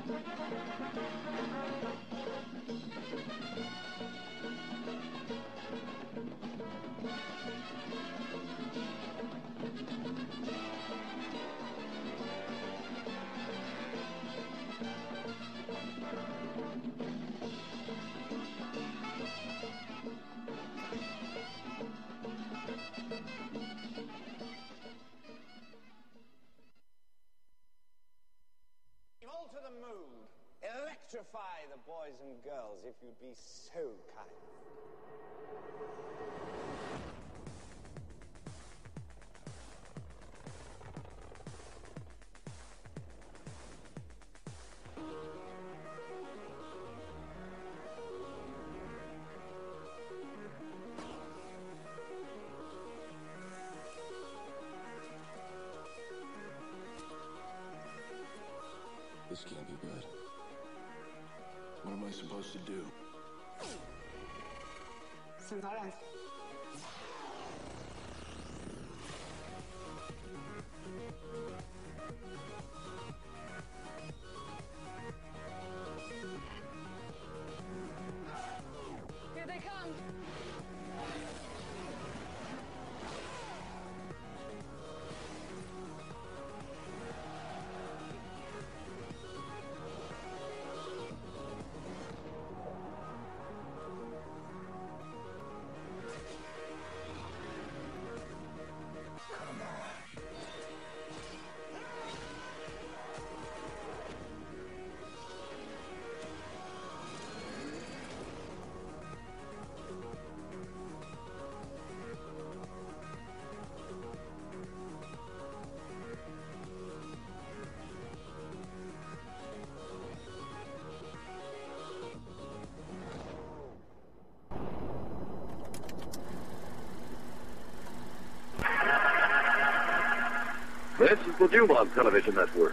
Alter the mood. Electrify the boys and girls, if you'd be so kind. This can't be good. What am I supposed to do? Sentaran. Here they come. This is the Dumont Television Network.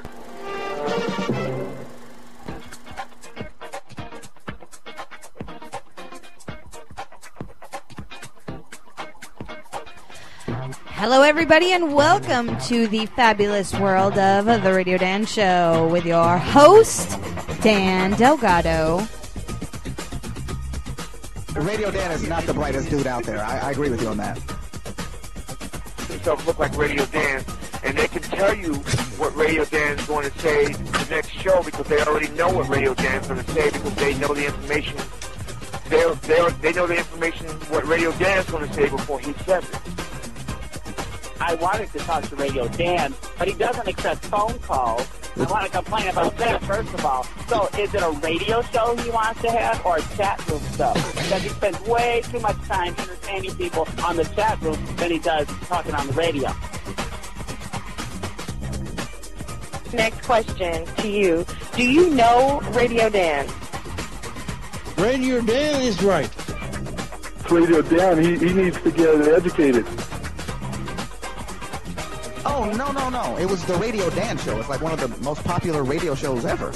Hello, everybody, and welcome to the fabulous world of the Radio Dan Show with your host, Dan Delgado. Radio Dan is not the brightest dude out there. I agree with you on that. Themselves look like Radio Dan, and they can tell you what Radio Dan's going to say the next show because they already know what Radio Dan's going to say because they know the information. They know the information what Radio Dan's going to say before he says it. I wanted to talk to Radio Dan, but he doesn't accept phone calls. I want to complain about that, first of all. So is it a radio show he wants to have or a chat room show? Because he spends way too much time entertaining people on the chat room than he does talking on the radio. Next question to you. Do you know Radio Dan? Radio Dan is right. Radio Dan, he needs to get educated. Oh, no. It was the Radio Dan Show. It's like one of the most popular radio shows ever.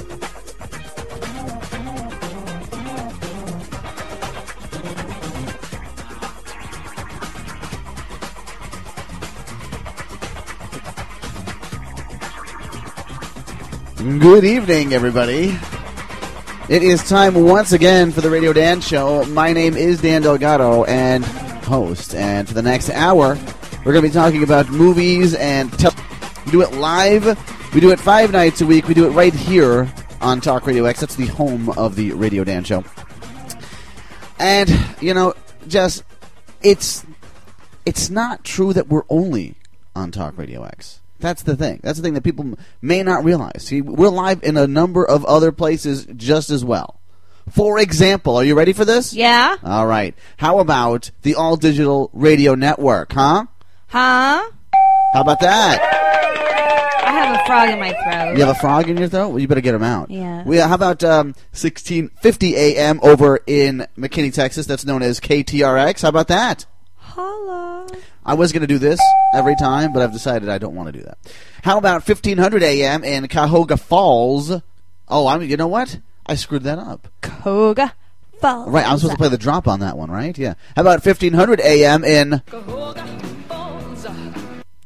Good evening, everybody. It is time once again for the Radio Dan Show. My name is Dan Delgado and host. And for the next hour, we're going to be talking about movies and we do it live. We do it 5 nights a week. We do it right here on Talk Radio X. That's the home of the Radio Dan Show. And, just, it's not true that we're only on Talk Radio X. That's the thing. That's the thing that people may not realize. See, we're live in a number of other places just as well. For example, are you ready for this? Yeah. All right. How about the All Digital Radio Network, huh? Huh? How about that? I have a frog in my throat. You have a frog in your throat? Well, you better get him out. Yeah. How about 1650 a.m. over in McKinney, Texas? That's known as KTRX. How about that? Holla. I was going to do this every time, but I've decided I don't want to do that. How about 1500 a.m. in Cuyahoga Falls? Oh, you know what? I screwed that up. Cuyahoga Falls. Right, I'm supposed to play the drop on that one, right? Yeah. How about 1500 a.m. in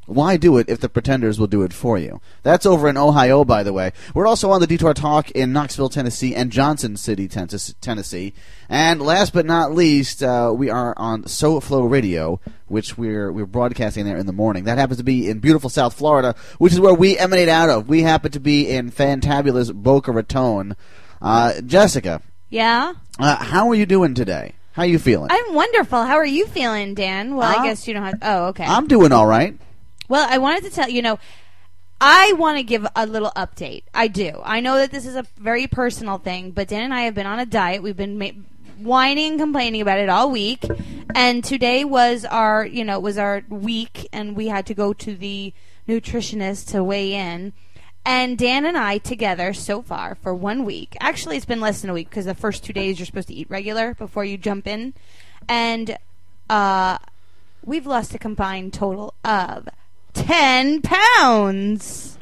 Why do it if the Pretenders will do it for you? That's over in Ohio, by the way. We're also on the Detour Talk in Knoxville, Tennessee, and Johnson City, Tennessee. And last but not least, we are on SoFlo Radio, which we're broadcasting there in the morning. That happens to be in beautiful South Florida, which is where we emanate out of. We happen to be in fantabulous Boca Raton. Jessica. Yeah? How are you doing today? How are you feeling? I'm wonderful. How are you feeling, Dan? Well, I guess you don't have... Oh, okay. I'm doing all right. Well, I wanted to tell I want to give a little update. I do. I know that this is a very personal thing, but Dan and I have been on a diet. We've been whining and complaining about it all week, and today was our week, and we had to go to the nutritionist to weigh in. And Dan and I together so far for 1 week. Actually, it's been less than a week because the first 2 days you're supposed to eat regular before you jump in, and we've lost a combined total of 10 pounds.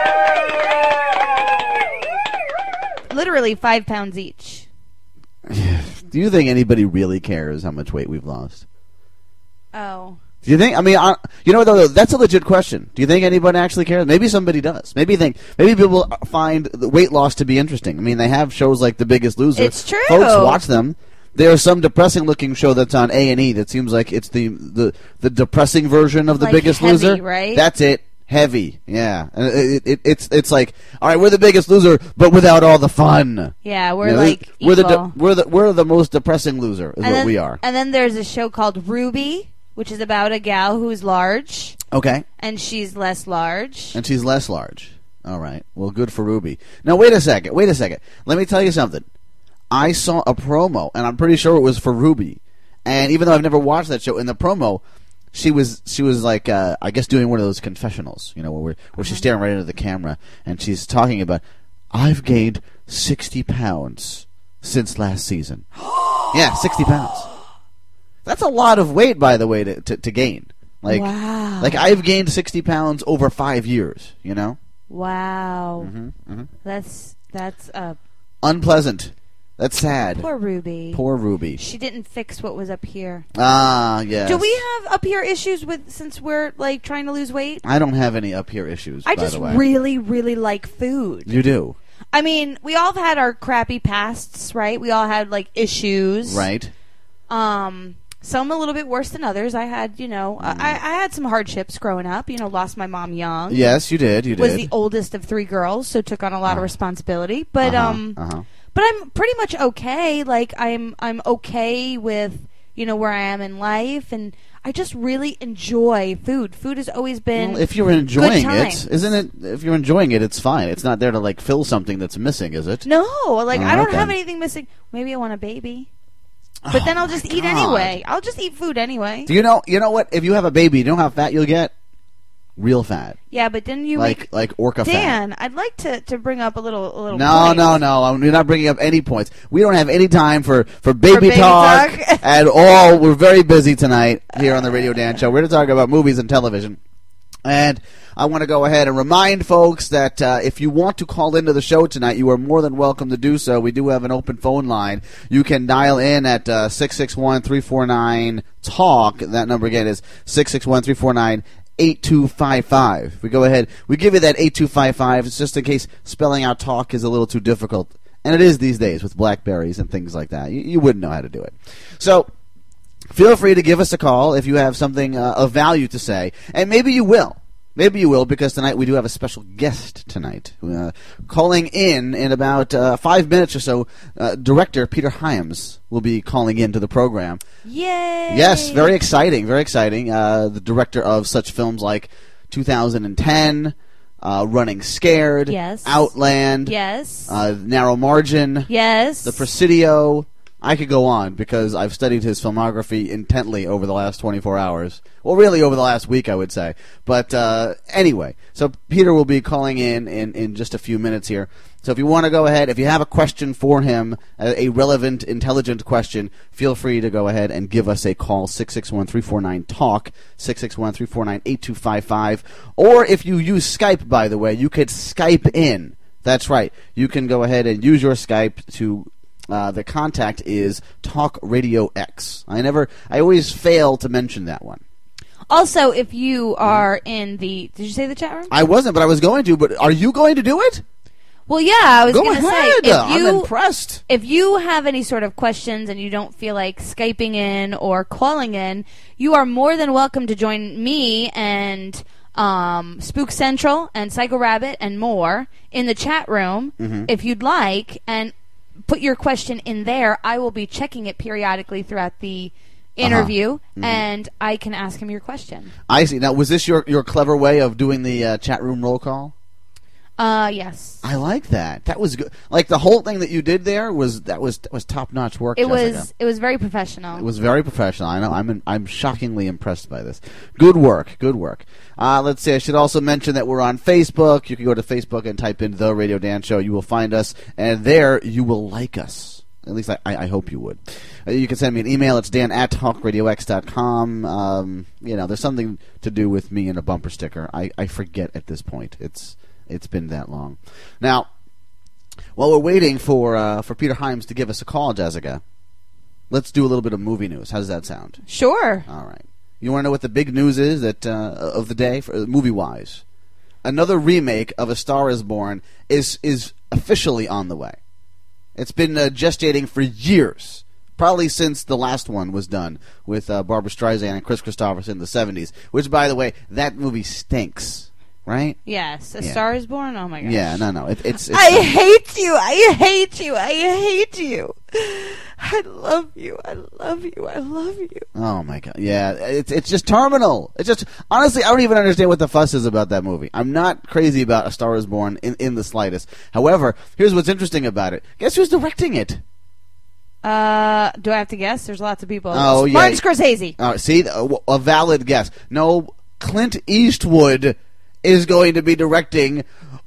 Literally 5 pounds each. Do you think anybody really cares how much weight we've lost? Oh. Do you think? I mean, though, that's a legit question. Do you think anybody actually cares? Maybe somebody does. Maybe people find the weight loss to be interesting. I mean, they have shows like The Biggest Loser. It's true. Folks watch them. There's some depressing-looking show that's on A&E that seems like it's the depressing version of The Biggest heavy, Loser. Right? That's it. Heavy. Yeah. It's like, all right, we're The Biggest Loser, but without all the fun. Yeah, we're we're the most depressing loser. We are. And then there's a show called Ruby, which is about a gal who's large. Okay. And she's less large. All right. Well, good for Ruby. Now, wait a second. Let me tell you something. I saw a promo, and I'm pretty sure it was for Ruby. And even though I've never watched that show, in the promo, she was like, I guess doing one of those confessionals, where she's staring right into the camera, and she's talking about, I've gained 60 pounds since last season. Yeah, 60 pounds. That's a lot of weight, by the way, to gain. Wow. Like I've gained 60 pounds over 5 years, Wow. Mm-hmm. That's unpleasant. That's sad. Poor Ruby. She didn't fix what was up here. Ah, yes. Do we have up here issues since we're trying to lose weight? I don't have any up here issues. I just really, really like food. You do. I mean, we all have had our crappy pasts, right? We all had issues, right? Some a little bit worse than others. I had, I had some hardships growing up. Lost my mom young. Yes, you did. Was the oldest of 3 girls, so took on a lot of responsibility. But but I'm pretty much okay. I'm okay with where I am in life, and I just really enjoy food. Food has always been. Well, if you're enjoying it, isn't it? If you're enjoying it, it's fine. It's not there to fill something that's missing, is it? No, I don't have anything missing. Maybe I want a baby. But then I'll just eat anyway. I'll just eat food anyway. Do you know what? If you have a baby, you know how fat you'll get? Real fat. Yeah, but then you like orca fat. Dan, I'd like to bring up a little. No. You're not bringing up any points. We don't have any time for baby talk at all. We're very busy tonight here on the Radio Dan Show. We're going to talk about movies and television. And I want to go ahead and remind folks that if you want to call into the show tonight, you are more than welcome to do so. We do have an open phone line. You can dial in at 661-349-TALK. That number again is 661-349-8255. We go ahead. We give you that 8255. It's just in case spelling out talk is a little too difficult. And it is these days with BlackBerries and things like that. You wouldn't know how to do it. So feel free to give us a call if you have something of value to say. And maybe you will. Because tonight we do have a special guest tonight. Calling in about 5 minutes or so, director Peter Hyams will be calling into the program. Yay! Yes, very exciting, very exciting. The director of such films like 2010, Running Scared, yes. Outland, yes. Narrow Margin, yes. The Presidio. I could go on because I've studied his filmography intently over the last 24 hours. Well, really over the last week, I would say. But anyway, so Peter will be calling in just a few minutes here. So if you want to go ahead, if you have a question for him, a relevant, intelligent question, feel free to go ahead and give us a call, 661-349-TALK, 661-349-8255. Or if you use Skype, by the way, you could Skype in. That's right. You can go ahead and use your Skype to... the contact is Talk Radio X. I always fail to mention that one. Also, if you are in the... Did you say the chat room? I wasn't, but I was going to. But are you going to do it? Well, yeah, I was Go going to say... ahead. I'm impressed. If you have any sort of questions and you don't feel like Skyping in or calling in, you are more than welcome to join me and Spook Central and Psycho Rabbit and more in the chat room if you'd like, and put your question in there. I will be checking it periodically throughout the interview, and I can ask him your question. I see. Now, was this your clever way of doing the chat room roll call? Yes. I like that. That was good. Like the whole thing that you did there was top notch work. It Jessica. was very professional. It was very professional. I know. I'm shockingly impressed by this. Good work. Good work. Let's see. I should also mention that we're on Facebook. You can go to Facebook and type in The Radio Dan Show. You will find us, and there you will like us. At least I hope you would. You can send me an email. It's dan@talkradiox.com. There's something to do with me and a bumper sticker. I forget at this point. It's been that long. Now, while we're waiting for Peter Hyams to give us a call, Jessica, let's do a little bit of movie news. How does that sound? Sure. All right. You want to know what the big news is of the day, movie-wise? Another remake of A Star Is Born is officially on the way. It's been gestating for years, probably since the last one was done with Barbra Streisand and Chris Christopherson in the 70s, which, by the way, that movie stinks. Right? Yes. A Star Is Born? Oh, my gosh. Yeah, no. It's I hate you. I hate you. I hate you. I love you. I love you. I love you. Oh, my God. Yeah, it's just terminal. It's just... Honestly, I don't even understand what the fuss is about that movie. I'm not crazy about A Star Is Born in the slightest. However, here's what's interesting about it. Guess who's directing it? Do I have to guess? There's lots of people. Oh, yeah. Martin Scorsese. See? A valid guess. No, Clint Eastwood is going to be directing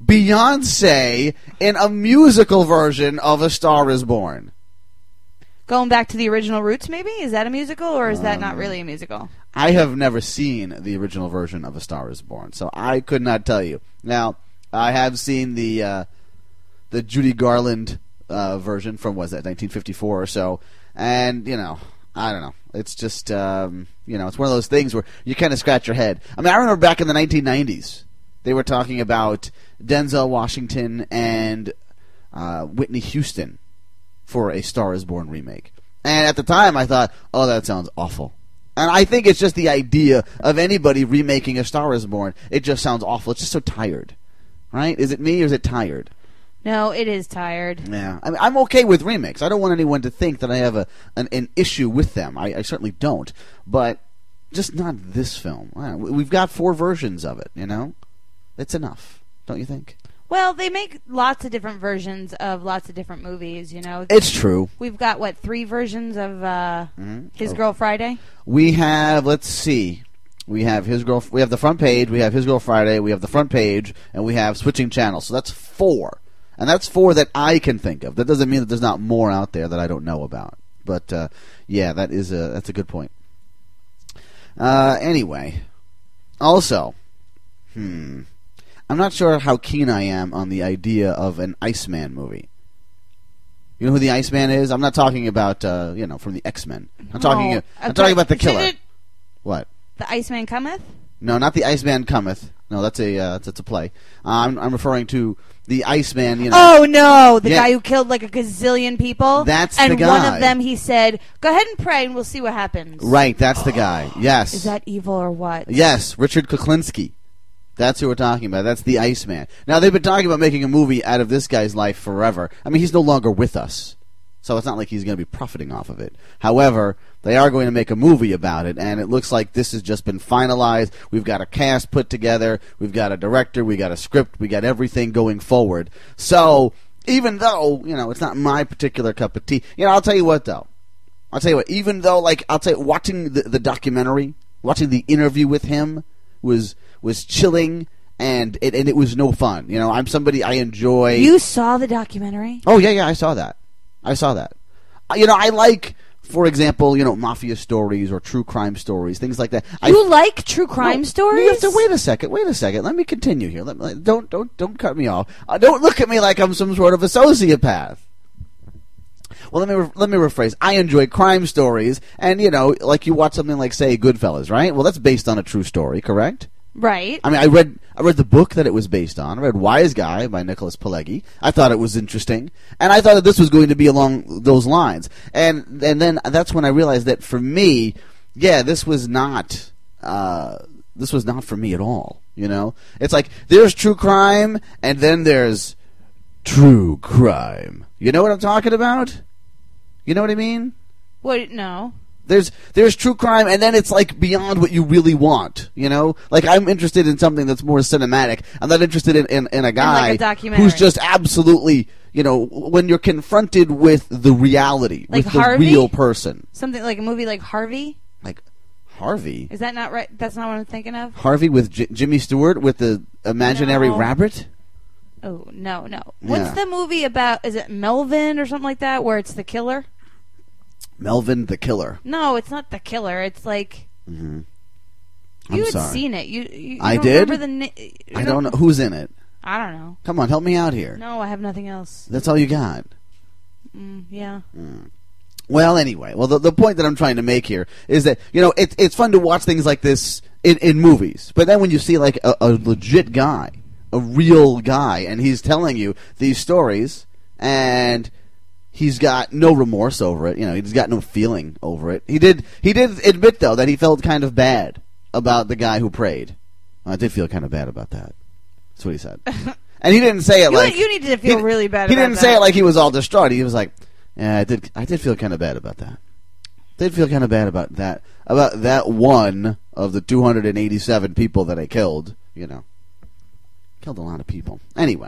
Beyonce in a musical version of A Star Is Born. Going back to the original roots, maybe? Is that a musical, or is that not really a musical? I have never seen the original version of A Star Is Born, so I could not tell you. Now, I have seen the Judy Garland version from, 1954 or so, and, I don't know. It's just, it's one of those things where you kind of scratch your head. I mean, I remember back in the 1990s, they were talking about Denzel Washington and Whitney Houston for A Star Is Born remake. And at the time, I thought, oh, that sounds awful. And I think it's just the idea of anybody remaking A Star Is Born. It just sounds awful. It's just so tired. Right? Is it me or is it tired? No, it is tired. Yeah. I mean, I'm okay with remakes. I don't want anyone to think that I have an issue with them. I certainly don't. But just not this film. We've got 4 versions of it, It's enough, don't you think? Well, they make lots of different versions of lots of different movies, It's true. We've got, 3 versions of His Girl Friday? We have, let's see. We have we have the front page, we have His Girl Friday, we have the front page, and we have Switching Channels. So that's 4. And that's 4 that I can think of. That doesn't mean that there's not more out there that I don't know about. But, yeah, that's a good point. Anyway. Also, I'm not sure how keen I am on the idea of an Iceman movie. You know who the Iceman is? I'm not talking about, from the X-Men. I'm talking about the killer. What? The Iceman Cometh? No, not the Iceman Cometh. No, that's a play. I'm referring to the Iceman, Oh, no! The guy who killed a gazillion people? That's the guy. And one of them, he said, go ahead and pray and we'll see what happens. Right, that's the guy. Yes. Is that evil or what? Yes, Richard Kuklinski. That's who we're talking about. That's the Iceman. Now, they've been talking about making a movie out of this guy's life forever. I mean, he's no longer with us. So it's not like he's going to be profiting off of it. However, they are going to make a movie about it, and it looks like this has just been finalized. We've got a cast put together. We've got a director. We got a script. We got everything going forward. So even though, it's not my particular cup of tea, I'll tell you what, though. Even though, watching the documentary, watching the interview with him was chilling, and it was no fun. I'm somebody I enjoy. You saw the documentary? Oh, yeah, I saw that. I like, for example, mafia stories or true crime stories, things like that. You like true crime stories? You have to wait a second. Let me continue here. Don't cut me off. Don't look at me like I'm some sort of a sociopath. Well, let me rephrase. I enjoy crime stories, and like you watch something like, say, Goodfellas, right? Well, that's based on a true story, correct? Right. I mean, I read the book that it was based on. I read Wise Guy by Nicholas Pileggi. I thought it was interesting, and I thought that this was going to be along those lines. And then that's when I realized that for me, this was not for me at all. It's like there's true crime, and then there's true crime. You know what I'm talking about? You know what I mean? What? No. There's true crime, and then it's like beyond what you really want. Like I'm interested in something that's more cinematic. I'm not interested in a guy like a documentary. Who's just absolutely, when you're confronted with the reality, like with Harvey? the real person. Something like a movie like Harvey. Like Harvey. Is that not right? That's not what I'm thinking of. Harvey with Jimmy Stewart with the imaginary rabbit. Oh no. What's the movie about? Is it Melvin or something like that, where it's the killer? Melvin the Killer. No, it's not the killer. It's like you had seen it. You I don't did. Remember I don't know who's in it. I don't know. Come on, help me out here. No, I have nothing else. That's all you got. Yeah. Well, anyway, the point that I'm trying to make here is that it's fun to watch things like this in movies, but then when you see like a legit guy, a real guy, and he's telling you these stories and he's got no remorse over it. He's got no feeling over it. He did admit, though, that he felt kind of bad about the guy who prayed. I did feel kind of bad about that. That's what he said. And he didn't say it like... You need to feel really bad about that. He didn't say it like he was all distraught. He was like, yeah, I did feel kind of bad about that. Did feel kind of bad about that. About that one of the 287 people that I killed. Killed a lot of people. Anyway.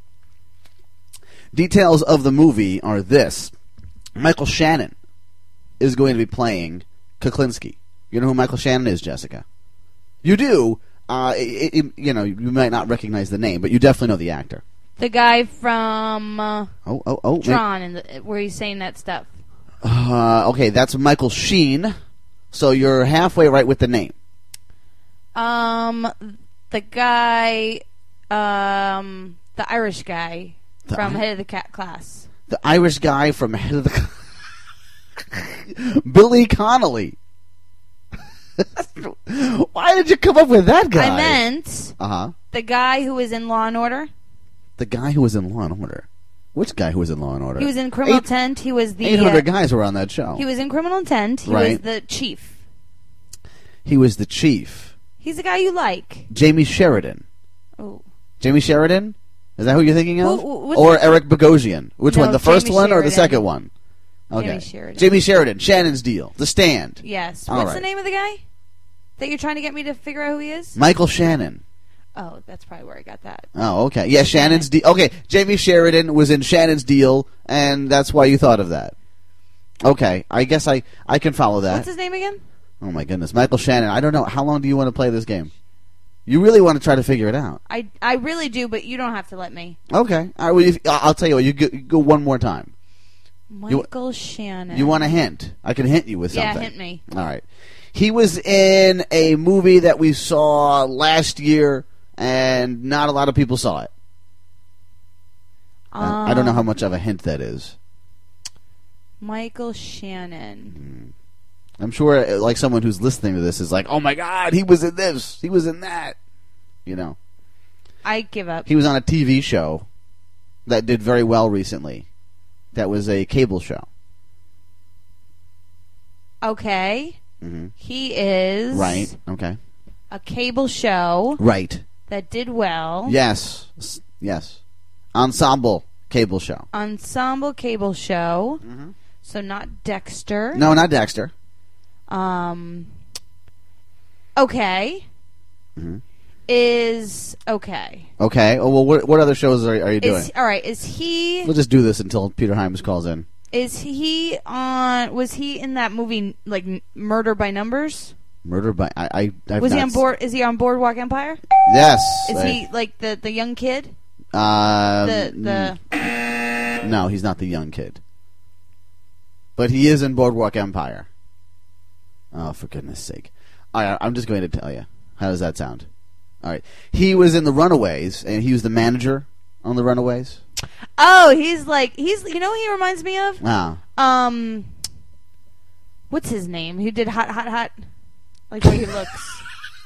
Details of the movie are this. Michael Shannon is going to be playing Kuklinski. You know who Michael Shannon is, Jessica? You do. You might not recognize the name, but you definitely know the actor. The guy from Tron, where he's saying that stuff. Okay, that's Michael Sheen. So you're halfway right with the name. The guy, the Irish guy. From Head of the Cat Class. The Irish guy from Head of the Billy Connolly. Why did you come up with that guy? I meant the guy who was in Law and Order. The guy who was in Law and Order. Which guy who was in Law and Order? He was in Criminal Intent. He was the 800 guys were on that show. He was in Criminal Intent. He was the chief. He was the chief. He's the guy you like. Jamie Sheridan. Oh. Jamie Sheridan? Is that who you're thinking of? Or Eric Bogosian? Which one? The first Jamie one Sheridan. or the second one? Okay. Jamie Sheridan. Shannon's Deal. The Stand. Yes. What's the name of the guy that you're trying to get me to figure out who he is? Michael Shannon. Oh, that's probably where I got that. Oh, okay. Yeah, Shannon's Deal. Okay, Jamie Sheridan was in Shannon's Deal, and that's why you thought of that. Okay, I guess I can follow that. What's his name again? Oh, my goodness. Michael Shannon. I don't know. How long do you want to play this game? You really want to try to figure it out. I really do, but you don't have to let me. Okay. All right, I'll tell you what. You go one more time. Michael Shannon. You want a hint? I can hint you with something. Yeah, hint me. All right. He was in a movie that we saw last year, and not a lot of people saw it. I don't know how much of a hint that is. Michael Shannon. I'm sure like someone who's listening to this is like, oh my God, he was in this. He was in that. I give up. He was on a TV show that did very well recently. That was a cable show. Okay. Mm-hmm. He is... Right, okay. A cable show. Right. That did well. Yes. Ensemble cable show. Ensemble cable show. Mm-hmm. So not Dexter. No, not Dexter. Okay. Mm-hmm. Is okay. Okay. Oh, well, what other shows are you doing? All right. Is he? We'll just do this until Peter Hyams calls in. Is he on? Was he in that movie like Murder by Numbers? Murder by was he on board? Is he on Boardwalk Empire? Yes. Is he like the young kid? No, he's not the young kid. But he is in Boardwalk Empire. Oh, for goodness sake! All right, I'm just going to tell you. How does that sound? All right. He was in The Runaways, and he was the manager on The Runaways. Oh, he's you know who he reminds me of? Ah. What's his name? Who did Hot, Hot, Hot? Like the way he looks.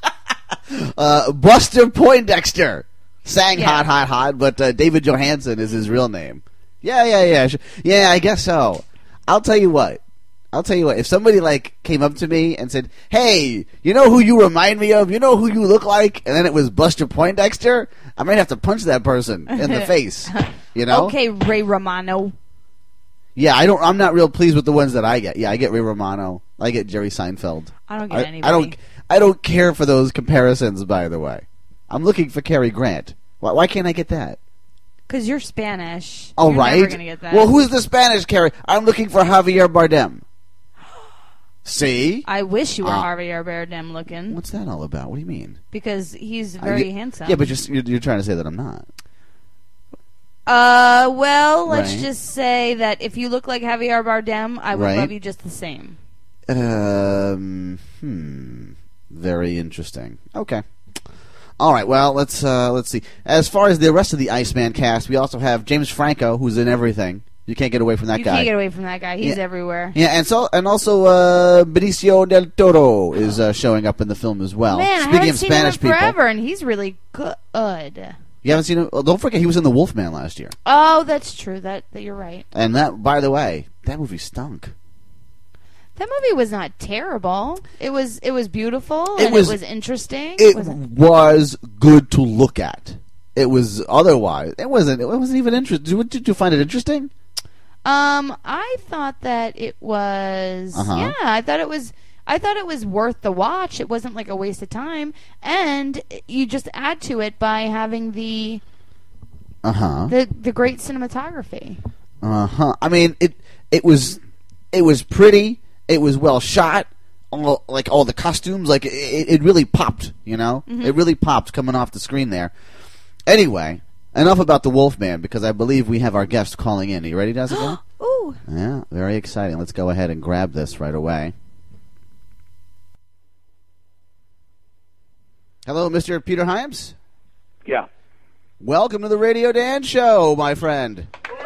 Buster Poindexter sang Yeah. Hot, Hot, Hot, but David Johansen is his real name. Yeah. Yeah, I guess so. I'll tell you what. If somebody came up to me and said, "Hey, you know who you remind me of? You know who you look like?" and then it was Buster Poindexter, I might have to punch that person in the face. You know? Okay, Ray Romano. Yeah, I'm not real pleased with the ones that I get. Yeah, I get Ray Romano. I get Jerry Seinfeld. I don't get anybody. I don't care for those comparisons, by the way. I'm looking for Cary Grant. Why can't I get that? Because you're Spanish. Oh, You're right. never gonna get that. Well, who's the Spanish Cary? I'm looking for Javier Bardem. See? I wish you were Javier Bardem looking. What's that all about? What do you mean? Because he's very handsome. Yeah, but you're trying to say that I'm not. Well, let's Right. just say that if you look like Javier Bardem, I would Right. love you just the same. Very interesting. Okay. All right. Well, let's see. As far as the rest of the Iceman cast, we also have James Franco, who's in everything. You can't get away from that You guy. can't get away from that guy. He's Yeah. everywhere. Yeah, and also Benicio del Toro is showing up in the film as well. Man, I Speaking haven't of seen Spanish him in people, forever, and he's really good. you haven't seen him. Oh, don't forget, he was in The Wolfman last year. Oh, that's true. That you're right. And that, by the way, that movie stunk. That movie was not terrible. It was beautiful It and was- it was interesting. It was good to look at. It was otherwise. It wasn't even interesting. Did you find it interesting? I thought that it was. Uh-huh. Yeah, I thought it was worth the watch. It wasn't like a waste of time, and you just add to it by having the great cinematography. I mean, it was pretty. It was well shot. All the costumes, it really popped. You know, Mhm. It really popped coming off the screen there. Anyway, enough about the Wolfman, because I believe we have our guest calling in. Are you ready, Jessica? Ooh. Yeah, very exciting. Let's go ahead and grab this right away. Hello, Mr. Peter Hyams? Yeah. Welcome to the Radio Dan Show, my friend.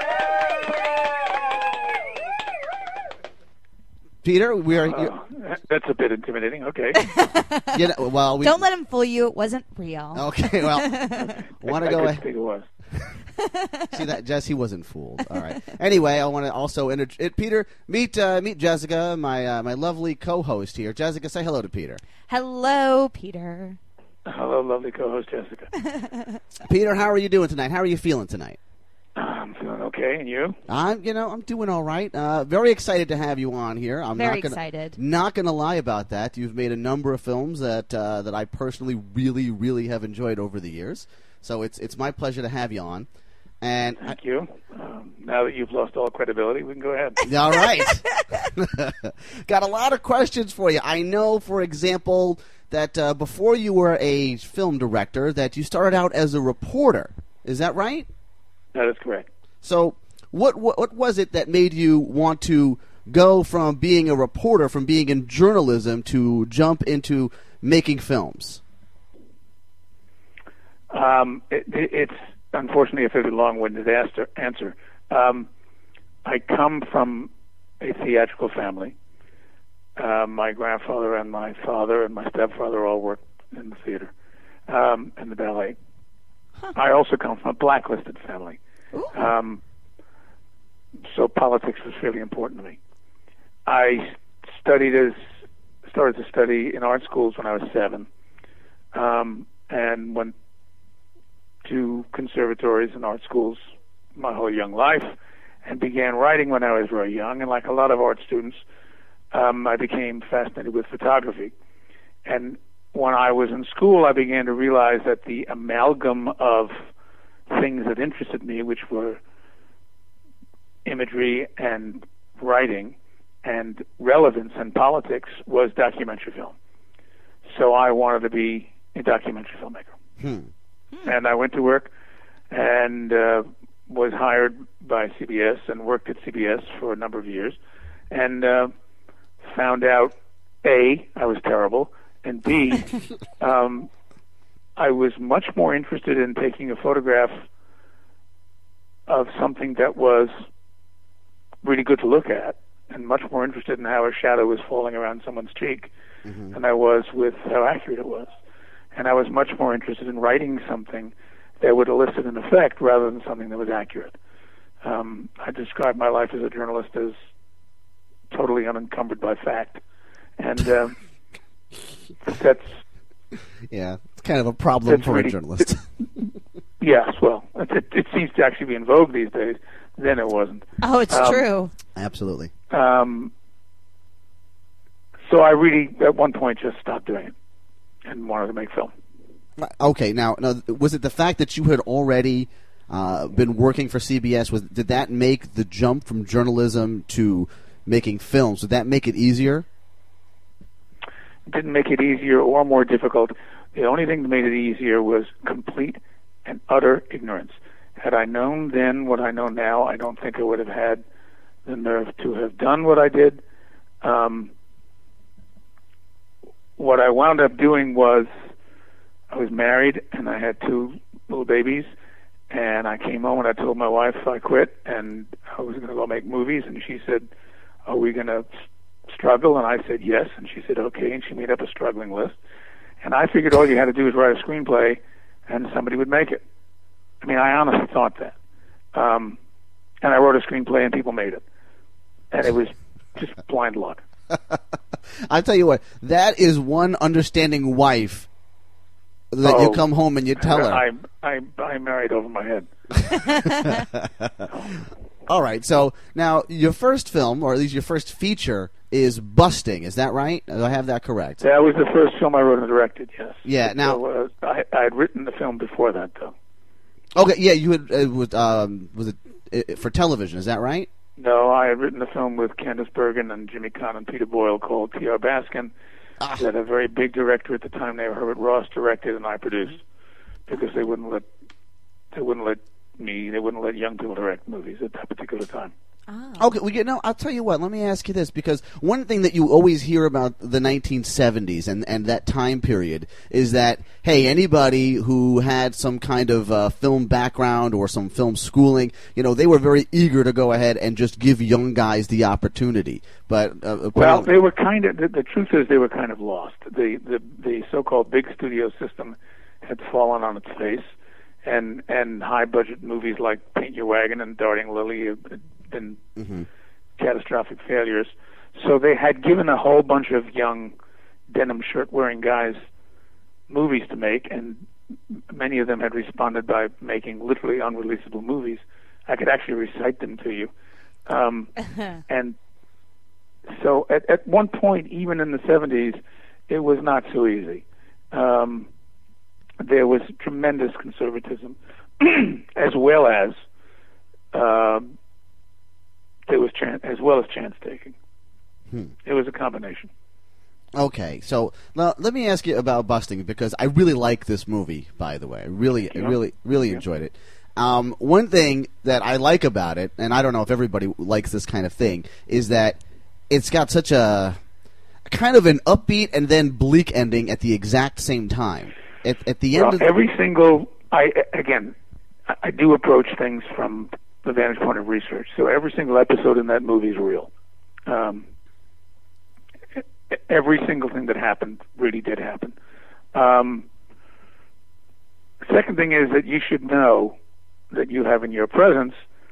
Peter, we are... That's a bit intimidating. Okay. Don't let him fool you. It wasn't real. Okay, well, want to go I ahead? think it was. See that, Jess? He wasn't fooled. All right. Anyway, I want to also Peter, meet Jessica, my lovely co-host here. Jessica, say hello to Peter. Hello, Peter. Hello, lovely co-host Jessica. Peter, how are you doing tonight? How are you feeling tonight? I'm feeling okay, and you? I'm doing all right. Very excited to have you on here. I'm Very not gonna, excited. Not going to lie about that. You've made a number of films that I personally really, really have enjoyed over the years. So it's my pleasure to have you on. And Thank you. Now that you've lost all credibility, we can go ahead. All right. Got a lot of questions for you. I know, for example, that before you were a film director, that you started out as a reporter. Is that right? That is correct. So what was it that made you want to go from being a reporter, from being in journalism, to jump into making films? It's unfortunately a fairly long-winded answer. I come from a theatrical family. My grandfather and my father and my stepfather all worked in the theater and the ballet. I also come from a blacklisted family. So politics was fairly important to me. I started to study in art schools when I was 7, and went to conservatories and art schools my whole young life, and began writing when I was very young. And like a lot of art students, I became fascinated with photography. And when I was in school, I began to realize that the amalgam of things that interested me, which were imagery and writing and relevance and politics, was documentary film. So I wanted to be a documentary filmmaker. And I went to work and was hired by CBS and worked at CBS for a number of years, and found out, A, I was terrible, and B, I was much more interested in taking a photograph something that was really good to look at, and much more interested in how a shadow was falling around someone's cheek than I was with how accurate it was. And I was much more interested in writing something that would elicit an effect rather than something that was accurate. I describe my life as a journalist as totally unencumbered by fact, and that's it's kind of a problem for a journalist. Yes, well, it seems to actually be in vogue these days. Then it wasn't. Oh, it's true. Absolutely. So I really, at one point, just stopped doing it and wanted to make film. Okay, now, was it the fact that you had already been working for CBS? Did that make the jump from journalism to making films? Did that make it easier? It didn't make it easier or more difficult. The only thing that made it easier was complete and utter ignorance. Had I known then what I know now, I don't think I would have had the nerve to have done what I did. What I wound up doing was, I was married and I had 2 little babies, and I came home and I told my wife I quit and I was going to go make movies, and she said, "Are we going to struggle?" And I said yes, and she said okay, and she made up a struggling list, and I figured all you had to do was write a screenplay and somebody would make it. I mean, I honestly thought that. And I wrote a screenplay and people made it. And it was just blind luck. I'll tell you what, that is one understanding wife that you come home and you tell her. I married over my head. All right, so now your first film, or at least your first feature, is Busting. Is that right? Do I have that correct? That was the first film I wrote and directed, yes. Yeah, now... So, I had written the film before that, though. Okay, yeah, you had, was it for television, is that right? No, I had written a film with Candice Bergen and Jimmy Kahn and Peter Boyle called T.R. Baskin that a very big director at the time named Herbert Ross directed and I produced, because they wouldn't let young people direct movies at that particular time. Oh. Okay, well, I'll tell you what, let me ask you this, because one thing that you always hear about the 1970s and that time period is that, hey, anybody who had some kind of film background or some film schooling, they were very eager to go ahead and just give young guys the opportunity. But well, they were kind of, the truth is they were kind of lost. The so-called big studio system had fallen on its face, and high-budget movies like Paint Your Wagon and Darting Lily had been catastrophic failures. So they had given a whole bunch of young denim shirt-wearing guys movies to make, and many of them had responded by making literally unreleasable movies. I could actually recite them to you. And so at one point, even in the 70s, it was not so easy. There was tremendous conservatism, as well as chance taking. It was a combination. Okay, so now let me ask you about Busting, because I really like this movie. By the way, I really enjoyed it. One thing that I like about it, and I don't know if everybody likes this kind of thing, is that it's got such a kind of an upbeat and then bleak ending at the exact same time. At the end of every single, I do approach things from the vantage point of research. So every single episode in that movie is real. Every single thing that happened really did happen. Second thing is that you should know that you have in your presence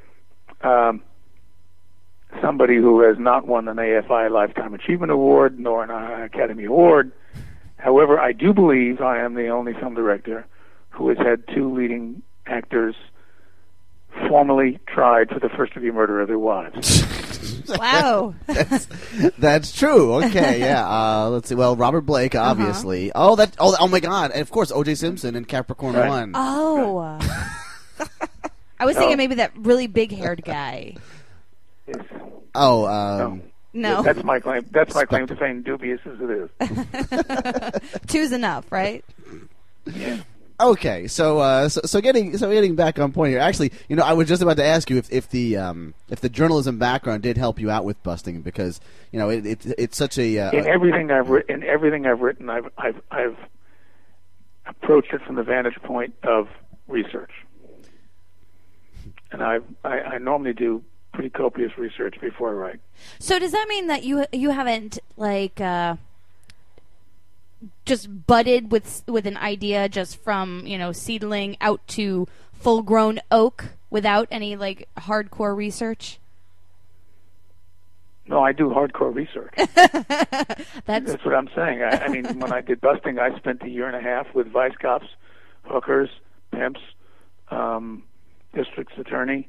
somebody who has not won an AFI Lifetime Achievement Award nor an Academy Award. However, I do believe I am the only film director who has had 2 leading actors formally tried for the first-degree murder of their wives. Wow. That's true. Okay, yeah. Let's see. Well, Robert Blake, obviously. Oh my God! And of course, O.J. Simpson in Capricorn 1. Oh. I was thinking maybe that really big-haired guy. Yes. Oh. No. That's my claim. That's my claim to fame, dubious as it is. 2's enough, right? Yeah. Okay, so getting back on point here. Actually, I was just about to ask you if the journalism background did help you out with Busting, because it's such a in everything I've written, I've approached it from the vantage point of research. and I normally do pretty copious research before I write. So does that mean that you haven't like just budded with an idea just from seedling out to full grown oak without any like hardcore research? No, I do hardcore research. That's what I'm saying. I mean, when I did Busting, I spent a year and a half with vice cops, hookers, pimps, district's attorney,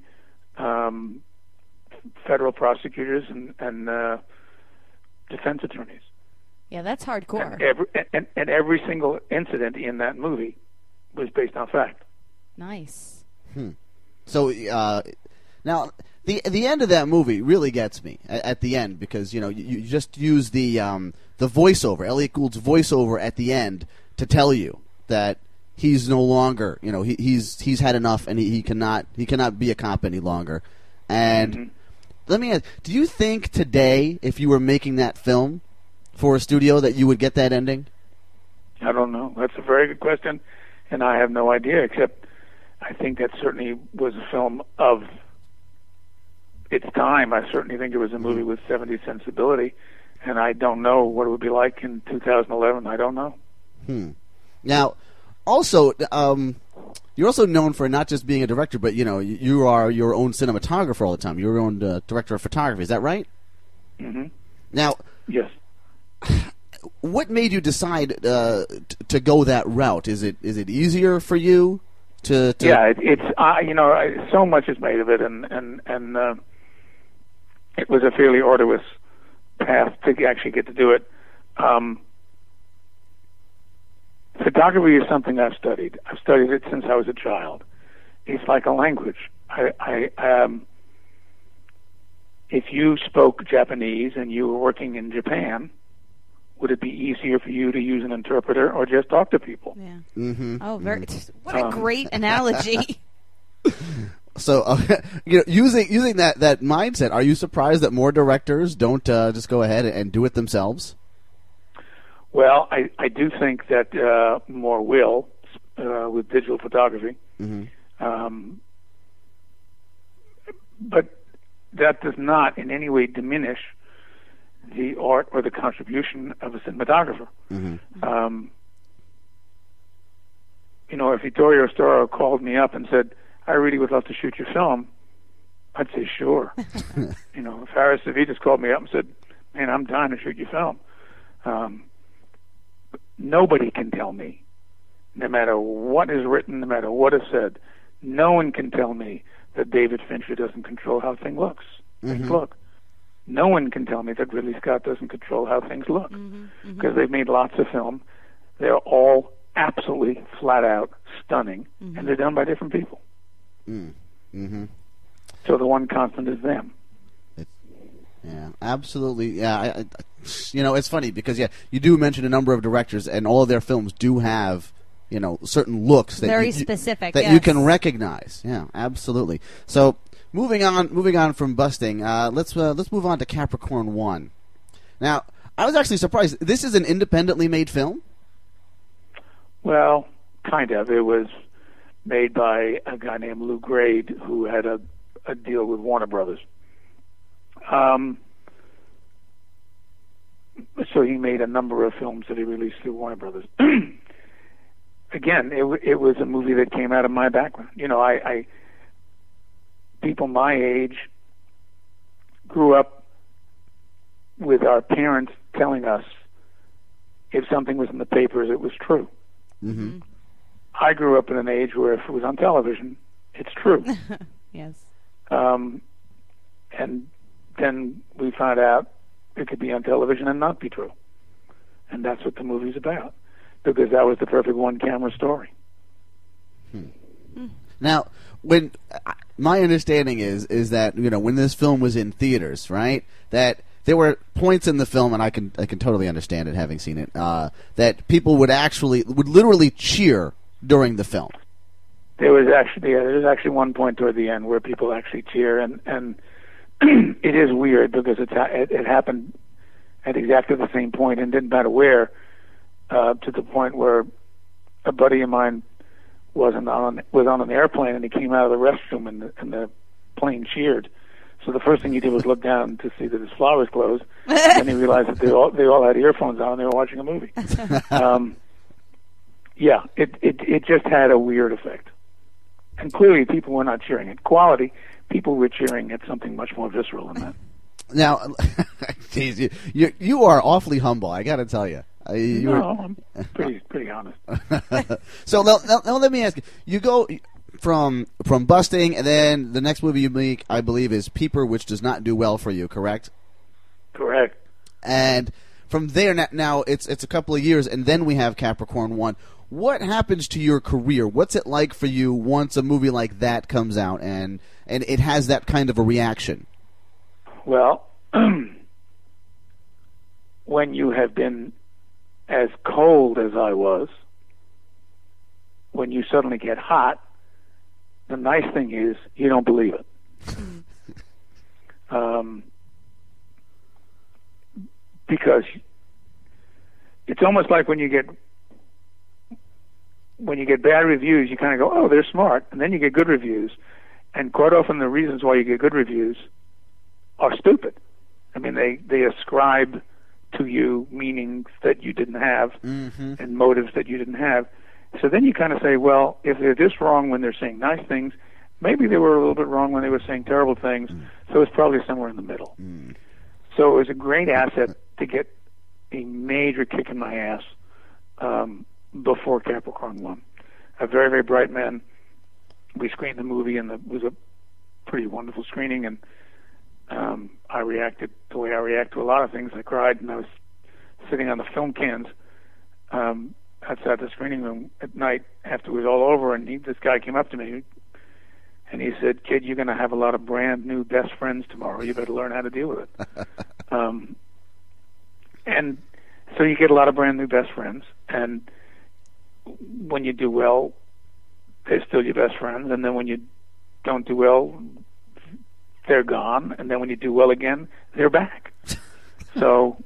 federal prosecutors, and defense attorneys. Yeah, that's hardcore. And every single incident in that movie was based on fact. Nice. So now the end of that movie really gets me at the end, because you just use the voiceover, Elliot Gould's voiceover at the end, to tell you that he's no longer, he's had enough, and he cannot be a cop any longer. And let me ask, do you think today, if you were making that film for a studio, that you would get that ending? I don't know. That's a very good question, and I have no idea, except I think that certainly was a film of its time. I certainly think it was a movie with 70s sensibility, and I don't know what it would be like in 2011. I don't know. Now, also, you're also known for not just being a director, but you are your own cinematographer all the time. You're your own director of photography. Is that right? Mm-hmm. Now, yes. What made you decide to go that route? Is it easier for you to? Yeah, it's so much is made of it, and it was a fairly arduous path to actually get to do it. Photography is something I've studied. I've studied it since I was a child. It's like a language. If you spoke Japanese and you were working in Japan, would it be easier for you to use an interpreter or just talk to people? Yeah. Mm-hmm. Oh, what a great analogy. So, using that mindset, are you surprised that more directors don't just go ahead and do it themselves? Well, I do think that more will with digital photography. Mm-hmm. But that does not in any way diminish the art or the contribution of a cinematographer. Mm-hmm. If Vittorio Storaro called me up and said, I really would love to shoot your film, I'd say sure. If Harris Savitas called me up and said, man, I'm dying to shoot your film, nobody can tell me, no matter what is written, no matter what is said, no one can tell me that David Fincher doesn't control how things look. No one can tell me that Ridley Scott doesn't control how things look, because they've made lots of film. They're all absolutely flat out stunning, and they're done by different people. Mm-hmm. So the one constant is them. Yeah, absolutely. Yeah, it's funny because you do mention a number of directors, and all of their films do have certain looks that very specific that you can recognize. Yeah, absolutely. So moving on from Busting, let's move on to Capricorn 1. Now, I was actually surprised. This is an independently made film? Well, kind of. It was made by a guy named Lou Grade, who had a deal with Warner Brothers. So he made a number of films that he released through Warner Brothers. Again, it was a movie that came out of my background. People my age grew up with our parents telling us if something was in the papers, it was true. Mm-hmm. I grew up in an age where if it was on television, it's true. Yes. And then we found out it could be on television and not be true. And that's what the movie's about, because that was the perfect one-camera story. Now, when my understanding is that when this film was in theaters, right, that there were points in the film, and I can totally understand it, having seen it, that people would literally cheer during the film. There was actually one point toward the end where people actually cheer, and it is weird because it happened at exactly the same point and didn't matter where, to the point where a buddy of mine was on an airplane, and he came out of the restroom, and the plane cheered. So the first thing he did was look down to see that his flower was closed, and he realized that they all had earphones on and they were watching a movie. Yeah, it just had a weird effect. And clearly people were not cheering at quality. People were cheering at something much more visceral than that. Now, geez, you are awfully humble, I got to tell you. I'm pretty honest. So now let me ask you. You go from Busting, and then the next movie you make, I believe, is Peeper, which does not do well for you, correct? Correct. And from there, now it's a couple of years, and then we have Capricorn 1. What happens to your career? What's it like for you once a movie like that comes out and it has that kind of a reaction? Well, when you have been as cold as I was, when you suddenly get hot, the nice thing is you don't believe it. Because it's almost like when you get bad reviews, you kind of go, oh, they're smart, and then you get good reviews, and quite often the reasons why you get good reviews are stupid. I mean, they ascribe to you meanings that you didn't have and motives that you didn't have. So then you kind of say, well, if they're this wrong when they're saying nice things, maybe they were a little bit wrong when they were saying terrible things, so it's probably somewhere in the middle. So it was a great asset to get a major kick in my ass before Capricorn 1. A very, very bright man. We screened the movie, and it was a pretty wonderful screening, and I reacted the way I react to a lot of things. I cried, and I was sitting on the film cans outside the screening room at night after it was all over, and this guy came up to me, and he said, "Kid, you're going to have a lot of brand new best friends tomorrow. You better learn how to deal with it." And so you get a lot of brand new best friends, and when you do well, they're still your best friends, and then when you don't do well, they're gone, and then when you do well again, they're back. So,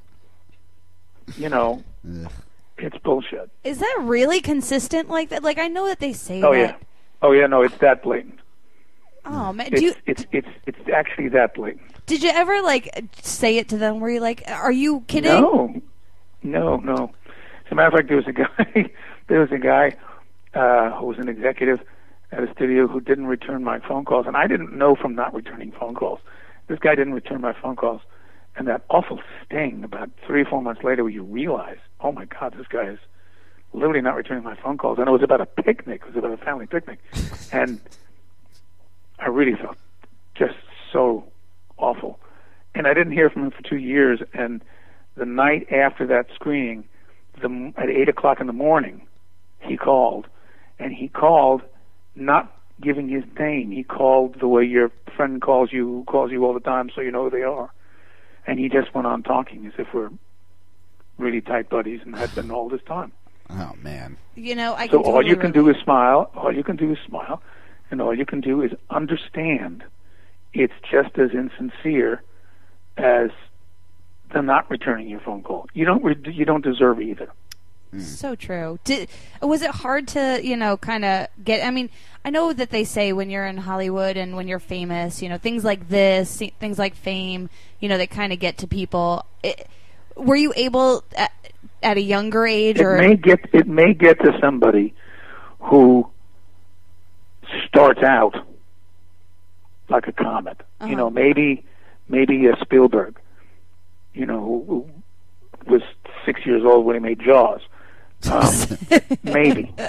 it's bullshit. Is that really consistent like that? Like, I know that they say Oh, that. yeah. Oh, yeah, no, it's that blatant. Oh, man. It's actually that blatant. Did you ever, say it to them? Were you like, are you kidding? No. As a matter of fact, there was a guy who was an executive at a studio who didn't return my phone calls, and I didn't know from not returning phone calls. This guy didn't return my phone calls, and that awful sting about 3 or 4 months later where you realize, oh my God, this guy is literally not returning my phone calls, and it was about a picnic. It was about a family picnic, and I really felt just so awful. And I didn't hear from him for 2 years, and the night after that screening, at 8 o'clock in the morning, he called, and he called not giving his name. He called the way your friend calls you, who calls you all the time, so you know who they are. And he just went on talking as if we're really tight buddies and had been all this time. Oh, man. So all you can do is smile. All you can do is smile. And all you can do is understand it's just as insincere as the not returning your phone call. You don't deserve either. So true. Was it hard to, kind of get... I mean, I know that they say when you're in Hollywood and when you're famous, things like this, things like fame, they kind of get to people. Were you able at a younger age? It may get to somebody who starts out like a comet. Maybe a Spielberg, who was 6 years old when he made Jaws. Maybe.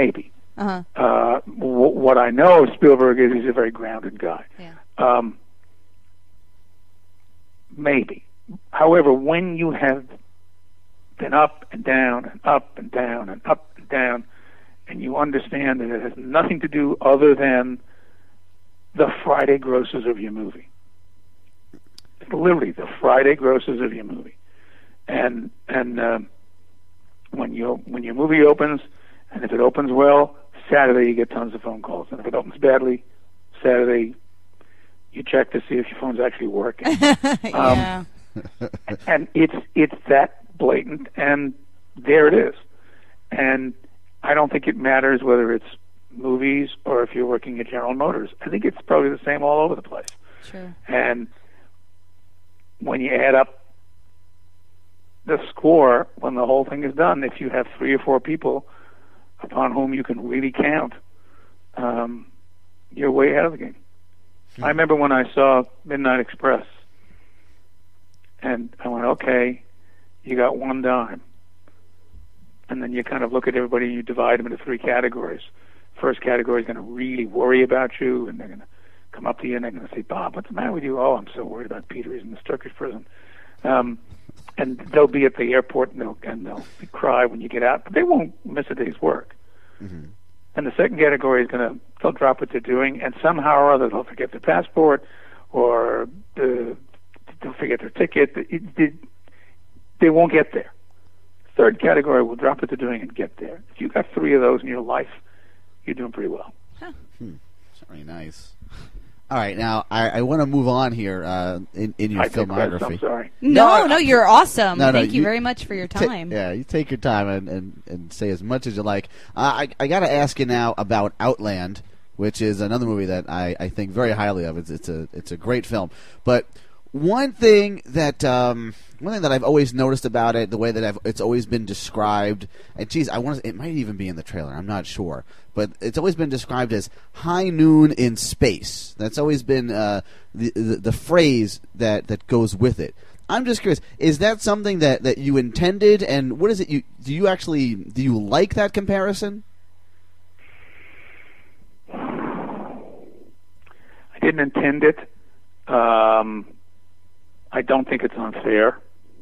What I know of Spielberg is he's a very grounded guy. Yeah. Maybe. However, when you have been up and down and up and down and up and down, and you understand that it has nothing to do other than the Friday grosses of your movie. Literally, the Friday grosses of your movie. And when your movie opens, and if it opens well, Saturday you get tons of phone calls, and if it opens badly, Saturday you check to see if your phone's actually working. Yeah. And it's that blatant, and there it is. And I don't think it matters whether it's movies or if you're working at General Motors. I think it's probably the same all over the place. Sure. And when you add up the score, when the whole thing is done, if you have 3 or 4 people upon whom you can really count, you're way ahead of the game. I remember when I saw Midnight Express, and I went, okay, you got one dime. And then you kind of look at everybody and you divide them into 3 categories. First category is going to really worry about you, and they're going to come up to you and they're going to say, Bob, what's the matter with you? Oh, I'm so worried about Peter. He's in the Turkish prison. And they'll be at the airport and they'll cry when you get out, but they won't miss a day's work. Mm-hmm. And the second category is they'll drop what they're doing, and somehow or other they'll forget their passport or they'll forget their ticket. They won't get there. Third category will drop what they're doing and get there. If you got 3 of those in your life, you're doing pretty well. Very nice. All right, now I want to move on here in your filmography. I'm sorry. No, you're awesome. No, Thank you very much for your time. You take your time and say as much as you like. I got to ask you now about Outland, which is another movie that I think very highly of. It's a great film, but one thing that I've always noticed about it, the way that it's always been described, and geez, it might even be in the trailer. I'm not sure, but it's always been described as high noon in space. That's always been the phrase that goes with it. I'm just curious: is that something that you intended, and what is it? Do you like that comparison? I didn't intend it. I don't think it's unfair.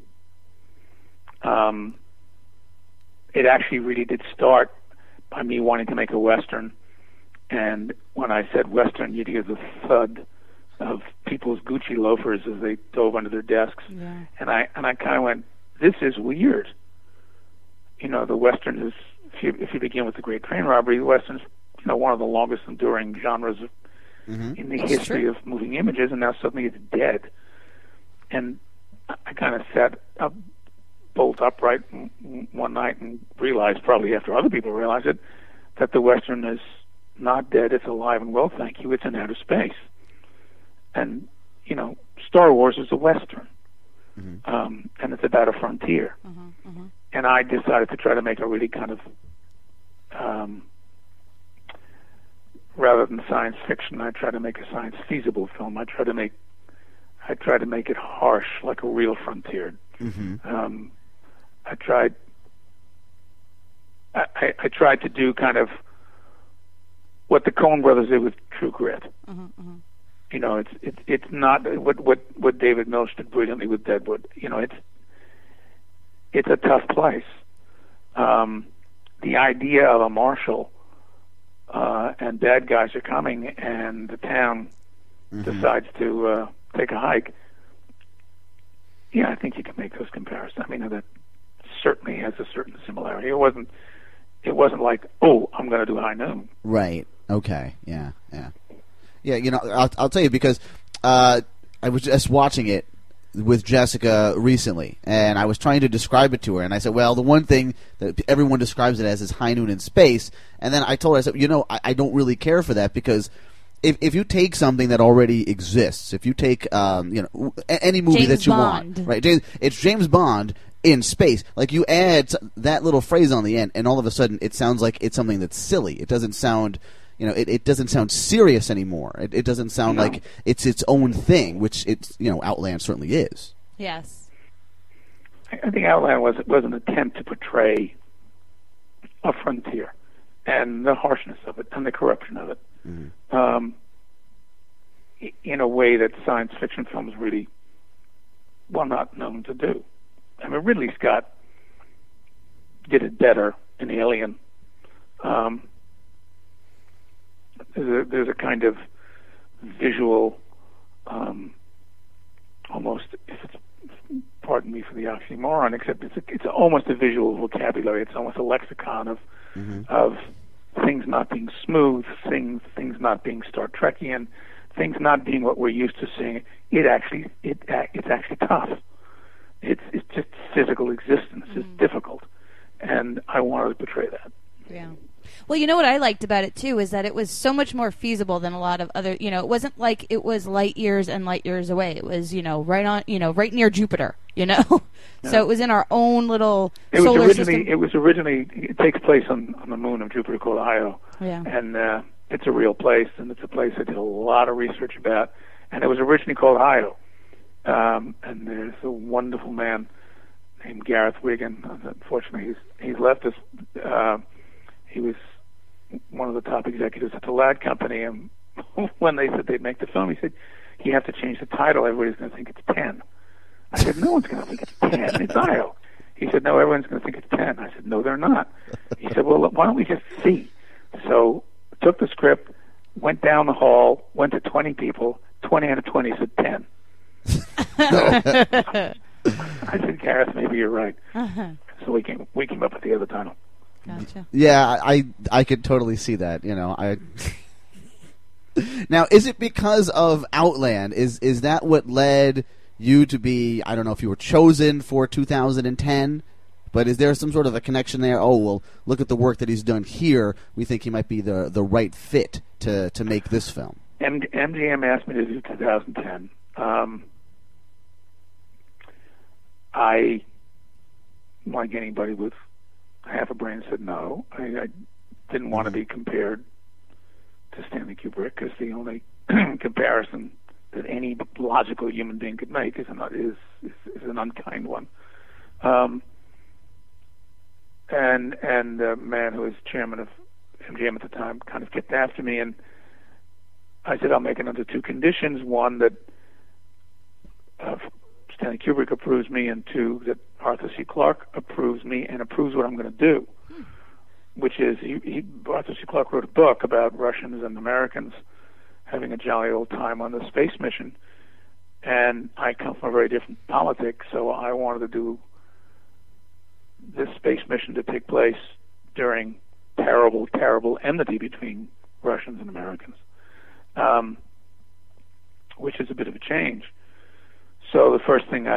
It actually really did start by me wanting to make a Western, and when I said Western, you'd hear the thud of people's Gucci loafers as they dove under their desks, and I kind of went, this is weird. You know, the Western is, if you begin with the Great Train Robbery, the Western is one of the longest enduring genres in the history of moving images, and now suddenly it's dead. And I kind of sat up, bolt upright one night and realized, probably after other people realized it, that the Western is not dead, it's alive and well, thank you, it's in outer space. And, Star Wars is a Western, and it's about a frontier. And I decided to try to make a really kind of, rather than science fiction, I try to make a science feasible film. I try to make it harsh, like a real frontier. I tried to do kind of what the Coen brothers did with True Grit. It's not what David Milch did brilliantly with Deadwood. It's a tough place. The idea of a marshal and bad guys are coming, and the town decides to take a hike. Yeah, I think you can make those comparisons. I mean, that certainly has a certain similarity. It wasn't like, oh, I'm going to do High Noon. Right. Okay. Yeah. I'll tell you, because I was just watching it with Jessica recently, and I was trying to describe it to her, and I said, well, the one thing that everyone describes it as is High Noon in space, and then I told her, I said, I don't really care for that, because if you take something that already exists, if you take any movie James that you Bond. want, right? It's James Bond in space. Like, you add that little phrase on the end, and all of a sudden it sounds like it's something that's silly. It doesn't sound, it doesn't sound serious anymore. It doesn't sound like it's its own thing, which it's Outland certainly is. Yes. I think Outland was an attempt to portray a frontier and the harshness of it and the corruption of it. In a way that science fiction films really were not known to do. I mean, Ridley Scott did it better in Alien. There's a kind of visual, almost, if it's, pardon me for the oxymoron, except it's almost a visual vocabulary. It's almost a lexicon of things not being smooth, things not being Star Trekian, things not being what we're used to seeing. It's actually tough. It's just physical existence is difficult, and I wanted to portray that. Yeah. Well, you know what I liked about it too is that it was so much more feasible than a lot of other. It wasn't like it was light years and light years away. It was right near Jupiter. Yeah. So it was in our own little It solar was system. originally. It takes place on the moon of Jupiter called Io. Yeah. And it's a real place, and it's a place I did a lot of research about. And it was originally called Io. And there's a wonderful man named Gareth Wigan. Unfortunately, he's left us. He was one of the top executives at the Ladd Company, and when they said they'd make the film, he said, "You have to change the title. Everybody's going to think it's 10." I said, "No one's going to think it's 10. It's Io." He said, "No, everyone's going to think it's 10." I said, "No, they're not." He said, "Well, why don't we just see?" So took the script, went down the hall, went to 20 people. 20 out of 20 said 10. I said, "Gareth, maybe you're right." So we came up with the other title. Gotcha. Yeah, I could totally see that. Now, is it because of Outland? Is that what led you to be? I don't know if you were chosen for 2010, but is there some sort of a connection there? Oh, well, look at the work that he's done here. We think he might be the right fit to make this film. MGM asked me to do 2010. I, like anybody with half a brain, said no. I didn't want to be compared to Stanley Kubrick because the only comparison that any logical human being could make is an unkind one. And the man who was chairman of MGM at the time kind of kept after me, and I said I'll make it under two conditions: one, that Stanley Kubrick approves me, and two, that Arthur C. Clarke approves me and approves what I'm going to do. Which is, Arthur C. Clarke wrote a book about Russians and Americans having a jolly old time on the space mission, and I come from a very different politics, so I wanted to do this space mission to take place during terrible, terrible enmity between Russians and Americans, which is a bit of a change. So the first thing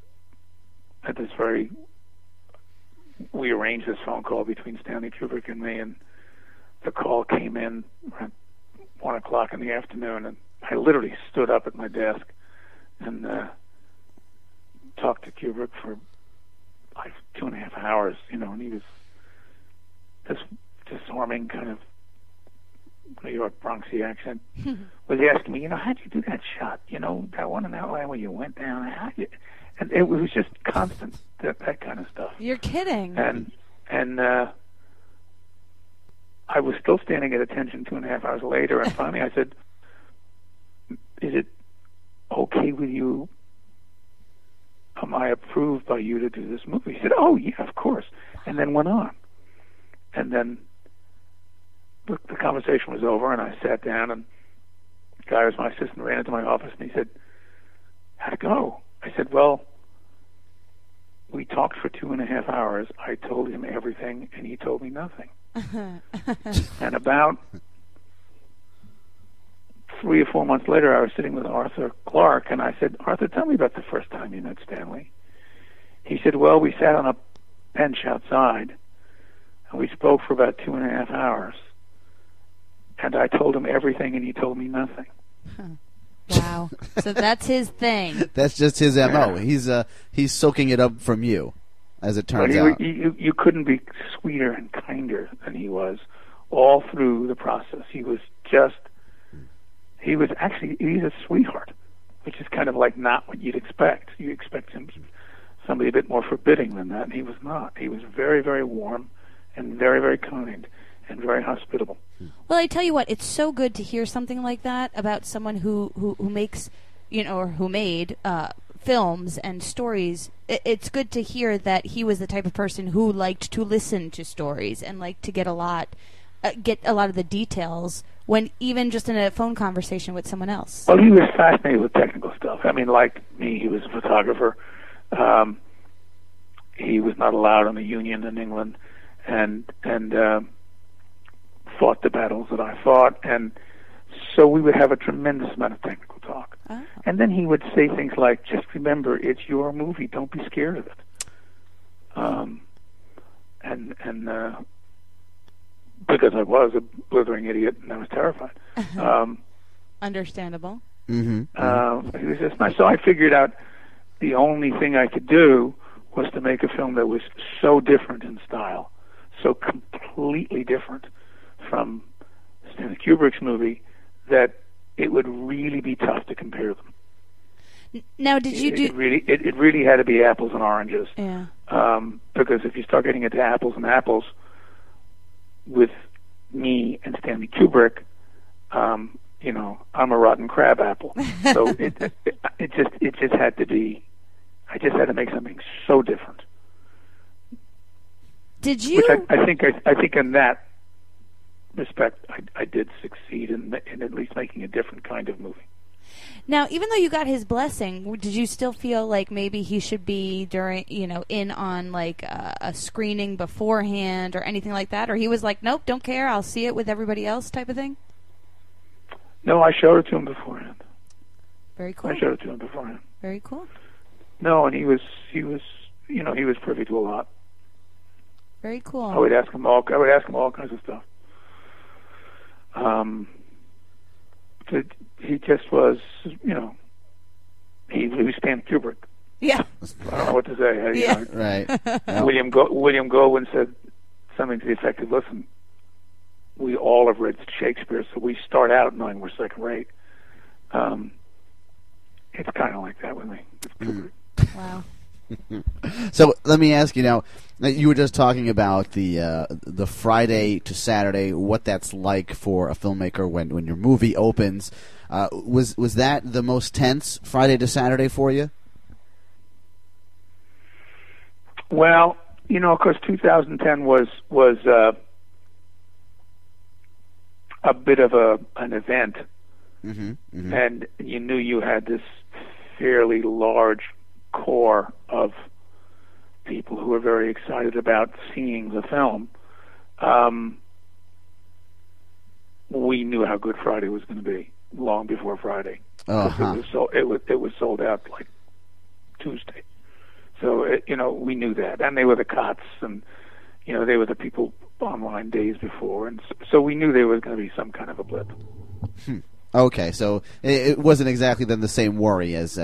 we arranged this phone call between Stanley Kubrick and me, and the call came in around 1 o'clock in the afternoon, and I literally stood up at my desk and talked to Kubrick for like 2.5 hours, and he was this disarming kind of New York Bronxy accent, was asking me, how'd you do that shot? That one in Outland where you went down, and it was just constant, that kind of stuff. You're kidding. And I was still standing at attention 2.5 hours later, and finally I said, "Is it okay with you? Am I approved by you to do this movie?" He said, "Oh, yeah, of course," and then went on. And then the conversation was over, and I sat down, and the guy who was my assistant ran into my office, and he said, "How'd it go?" I said, "Well, we talked for 2.5 hours. I told him everything, and he told me nothing." And about 3 or 4 months later, I was sitting with Arthur Clarke, and I said, "Arthur, tell me about the first time you met Stanley." He said, "Well, we sat on a bench outside, and we spoke for about 2.5 hours. And I told him everything, and he told me nothing." Wow. So that's his thing. That's just his MO. He's soaking it up from you, as it turns out. You couldn't be sweeter and kinder than he was all through the process. He's a sweetheart, which is kind of like not what you'd expect. You expect him somebody a bit more forbidding than that, and he was not. He was very, very warm and very, very kind and very hospitable. Well, I tell you what, it's so good to hear something like that about someone who makes, or who made films and stories. It's good to hear that he was the type of person who liked to listen to stories and liked to get a lot of the details when even just in a phone conversation with someone else. Well, he was fascinated with technical stuff. I mean, like me, he was a photographer. He was not allowed on the Union in England, and fought the battles that I fought, and so we would have a tremendous amount of technical talk. Oh. And then he would say things like, "Just remember, it's your movie. Don't be scared of it." because I was a blithering idiot and I was terrified. Understandable. It was just nice. So I figured out the only thing I could do was to make a film that was so different in style, so completely different from Stanley Kubrick's movie, that it would really be tough to compare them. Now, did you do... It really had to be apples and oranges. Yeah. Because if you start getting into apples and apples with me and Stanley Kubrick, you know, I'm a rotten crab apple. So it just had to be... I just had to make something so different. Did you? Which I think in that respect, I did succeed in at least making a different kind of movie. Now, even though you got his blessing, did you still feel like maybe he should be in on like a screening beforehand or anything like that? Or he was like, nope, don't care, I'll see it with everybody else type of thing? No, I showed it to him beforehand. Very cool. I showed it to him beforehand. Very cool. No, and he was privy to a lot. Very cool. I would ask him all kinds of stuff. He just was, you know, he was Stanley Kubrick. Yeah. I don't know what to say. Yeah. Right. William Goldwyn said something to the effect of, listen, we all have read Shakespeare, so we start out knowing we're second rate. It's kind of like that with me. Wow. So let me ask you now. You were just talking about the Friday to Saturday, what that's like for a filmmaker when your movie opens. Was that the most tense Friday to Saturday for you? Well, you know, of course, 2010 was a bit of an event, and you knew you had this fairly large core of people who were very excited about seeing the film. We knew how good Friday was going to be long before Friday. It was sold out like Tuesday. So we knew that, and they were the COTS, and they were the people online days before, and so we knew there was going to be some kind of a blip. Okay, so it wasn't exactly then the same worry as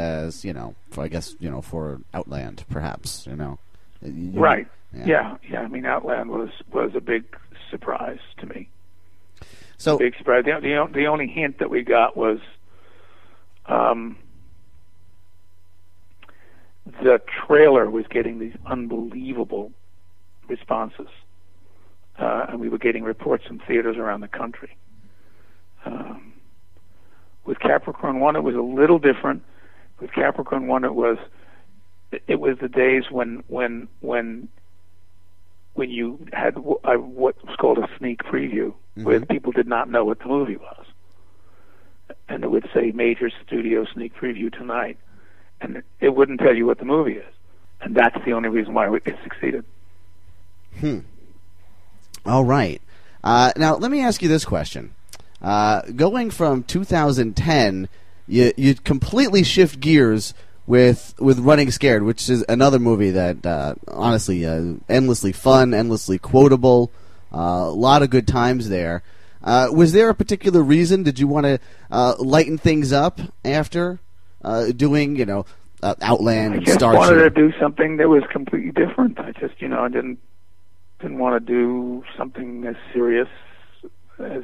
for Outland, perhaps, Right. Yeah. I mean, Outland was a big surprise to me. So big surprise. The only hint that we got was the trailer was getting these unbelievable responses, and we were getting reports from theaters around the country. With Capricorn 1, it was a little different. With Capricorn 1, it was the days when you had what was called a sneak preview, where people did not know what the movie was, and it would say major studio sneak preview tonight, and it wouldn't tell you what the movie is, and that's the only reason why it succeeded. All right. Now let me ask you this question. Going from 2010, you completely shift gears with Running Scared, which is another movie that honestly endlessly fun, endlessly quotable, a lot of good times there. Was there a particular reason? Did you want to lighten things up after doing Outland and Starship? I just wanted to do something that was completely different. I just I didn't want to do something as serious as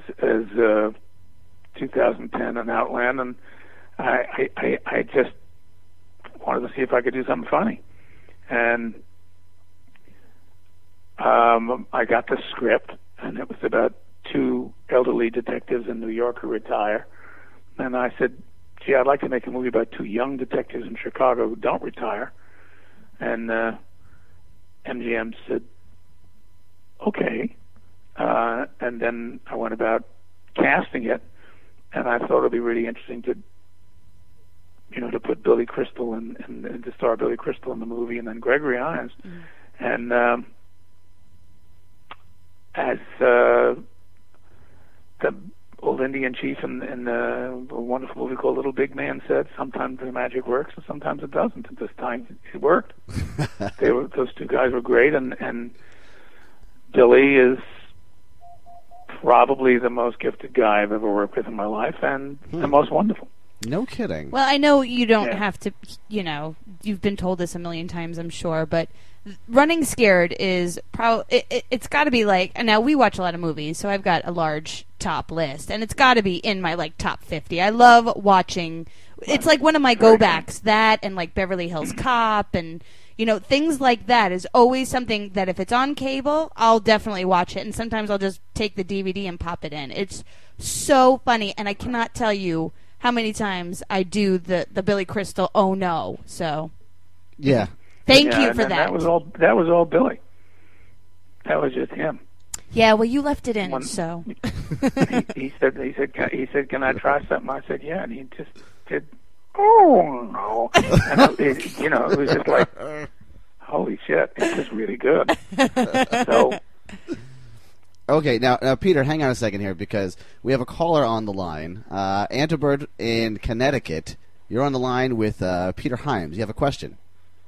2010 and Outland, and I just wanted to see if I could do something funny, and I got the script, and it was about two elderly detectives in New York who retire, and I said, gee, I'd like to make a movie about two young detectives in Chicago who don't retire, and MGM said, okay. And then I went about casting it, and I thought it'd be really interesting to put Billy Crystal and to star Billy Crystal in the movie, and then Gregory Irons, and as the old Indian chief in a wonderful movie called Little Big Man said, sometimes the magic works and sometimes it doesn't. And this time it worked. Those two guys were great, and Billy is probably the most gifted guy I've ever worked with in my life, and the most wonderful. No kidding. Well, I know you don't have to, you've been told this a million times, I'm sure, but Running Scared is it's got to be like, now we watch a lot of movies, so I've got a large top list, and it's got to be in my like top 50. I love watching, it's like one of my go-backs, that and like Beverly Hills Cop and things like that is always something that if it's on cable, I'll definitely watch it, and sometimes I'll just take the DVD and pop it in. It's so funny, and I cannot tell you how many times I do the Billy Crystal "Oh no." So yeah, thank you for that. That was all Billy. That was just him. Yeah, well, you left it in, so he said, "Can I try something?" I said, "Yeah," and he just did. Oh no! And it was just like, holy shit! It's just really good. So. Okay, now, Peter, hang on a second here, because we have a caller on the line. Antibird in Connecticut. You're on the line with Peter Hyams. You have a question?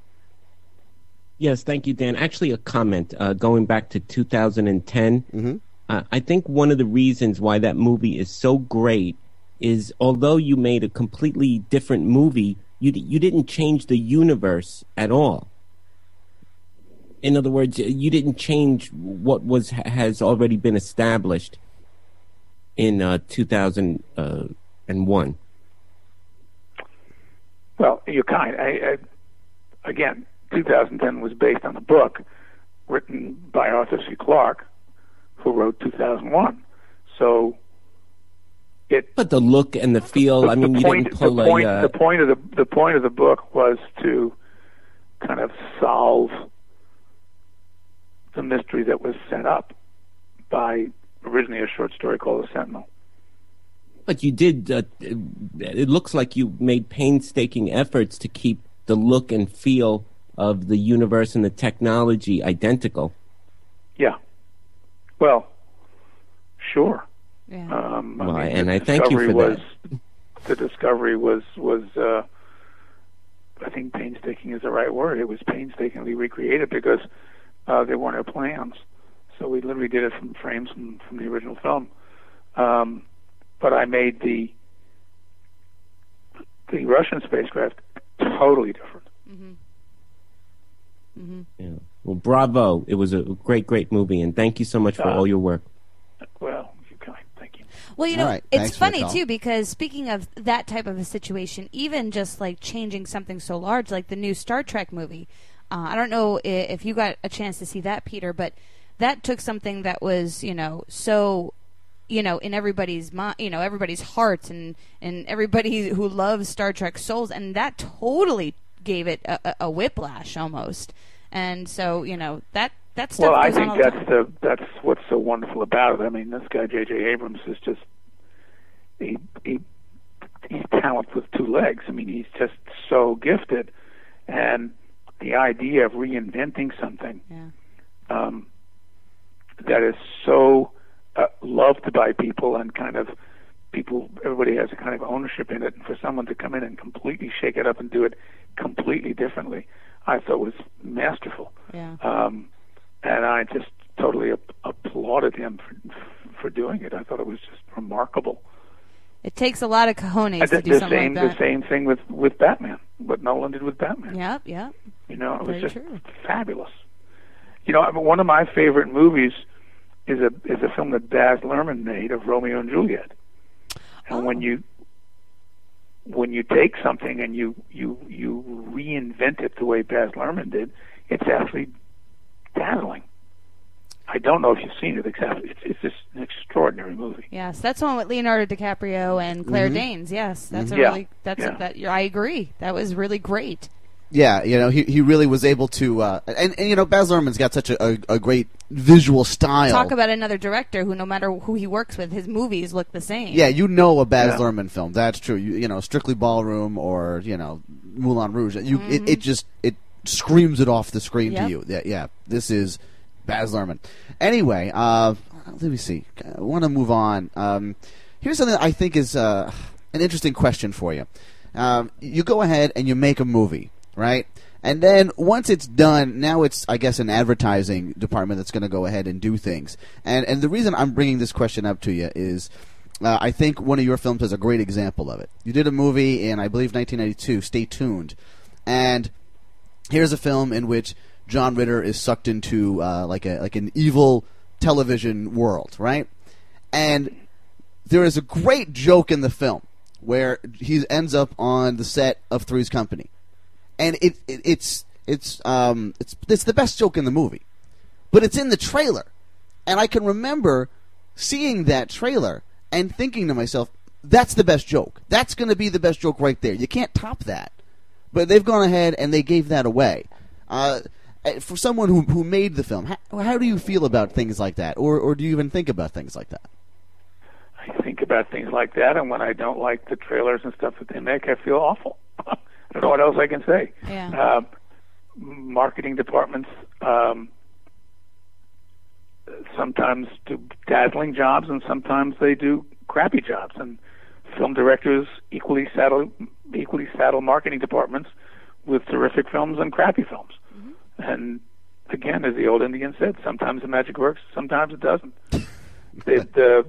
Yes, thank you, Dan. Actually, a comment going back to 2010. Mm-hmm. I think one of the reasons why that movie is so great is, although you made a completely different movie, you didn't change the universe at all. In other words, you didn't change what has already been established in 2001. Well, you're kind. Again, 2010 was based on a book written by Arthur C. Clarke, who wrote 2001. So, but the look and the feel. You didn't pull the point of the book was to kind of solve the mystery that was set up by originally a short story called The Sentinel. But you did, it looks like you made painstaking efforts to keep the look and feel of the universe and the technology identical. Yeah. Well, sure. Yeah. And I thank you for that. The discovery was I think painstaking is the right word. It was painstakingly recreated because there weren't no plans, so we literally did it from frames from the original film. But I made the Russian spacecraft totally different. Mm-hmm. Mm-hmm. Yeah. Well, bravo! It was a great movie, and thank you so much for all your work. Well, you're kind. Thank you. Well, Right. It's funny too, because speaking of that type of a situation, even just like changing something so large, like the new Star Trek movie. I don't know if you got a chance to see that, Peter, but that took something that was, so, in everybody's mind, everybody's hearts and everybody who loves Star Trek souls, and that totally gave it a whiplash almost. And so, that stuff. Well, I goes on think all the time. that's what's so wonderful about it. I mean, this guy J.J. Abrams is just he's talent with two legs. I mean, he's just so gifted, and the idea of reinventing something that is so loved by people and everybody has a kind of ownership in it, and for someone to come in and completely shake it up and do it completely differently, I thought was masterful. Yeah. And I just totally applauded him for doing it. I thought it was just remarkable. It takes a lot of cojones to do something like that. The same thing with Batman, what Nolan did with Batman. Yep. It was Very just true. fabulous. One of my favorite movies is a film that Baz Luhrmann made of Romeo and Juliet. And when you take something and you reinvent it the way Baz Luhrmann did, it's actually dazzling. I don't know if you've seen it exactly. It's just an extraordinary movie. Yes, that's the one with Leonardo DiCaprio and Claire Danes. Yes, that's I agree. That was really great. Yeah, he really was able to, and Baz Luhrmann's got such a great visual style. Talk about another director who, no matter who he works with, his movies look the same. Yeah, a Baz Luhrmann film. That's true. Strictly Ballroom or Moulin Rouge. It screams it off the screen to you. Yeah, this is Baz Luhrmann. Anyway, let me see. I want to move on. Here's something that I think is an interesting question for you. You go ahead and you make a movie. Right? And then once it's done, now it's, I guess, an advertising department that's going to go ahead and do things. And the reason I'm bringing this question up to you is I think one of your films is a great example of it. You did a movie in, I believe, 1992, Stay Tuned. And here's a film in which John Ritter is sucked into like an evil television world, right? And there is a great joke in the film where he ends up on the set of Three's Company. And it's the best joke in the movie, but it's in the trailer, and I can remember seeing that trailer and thinking to myself, "That's the best joke. That's going to be the best joke right there. You can't top that." But they've gone ahead and they gave that away. For someone who made the film, how do you feel about things like that, or do you even think about things like that? I think about things like that, and when I don't like the trailers and stuff that they make, I feel awful. I don't know what else I can say. Yeah. Marketing departments sometimes do dazzling jobs, and sometimes they do crappy jobs. And film directors equally saddle marketing departments with terrific films and crappy films. Mm-hmm. And again, as the old Indian said, sometimes the magic works, sometimes it doesn't. The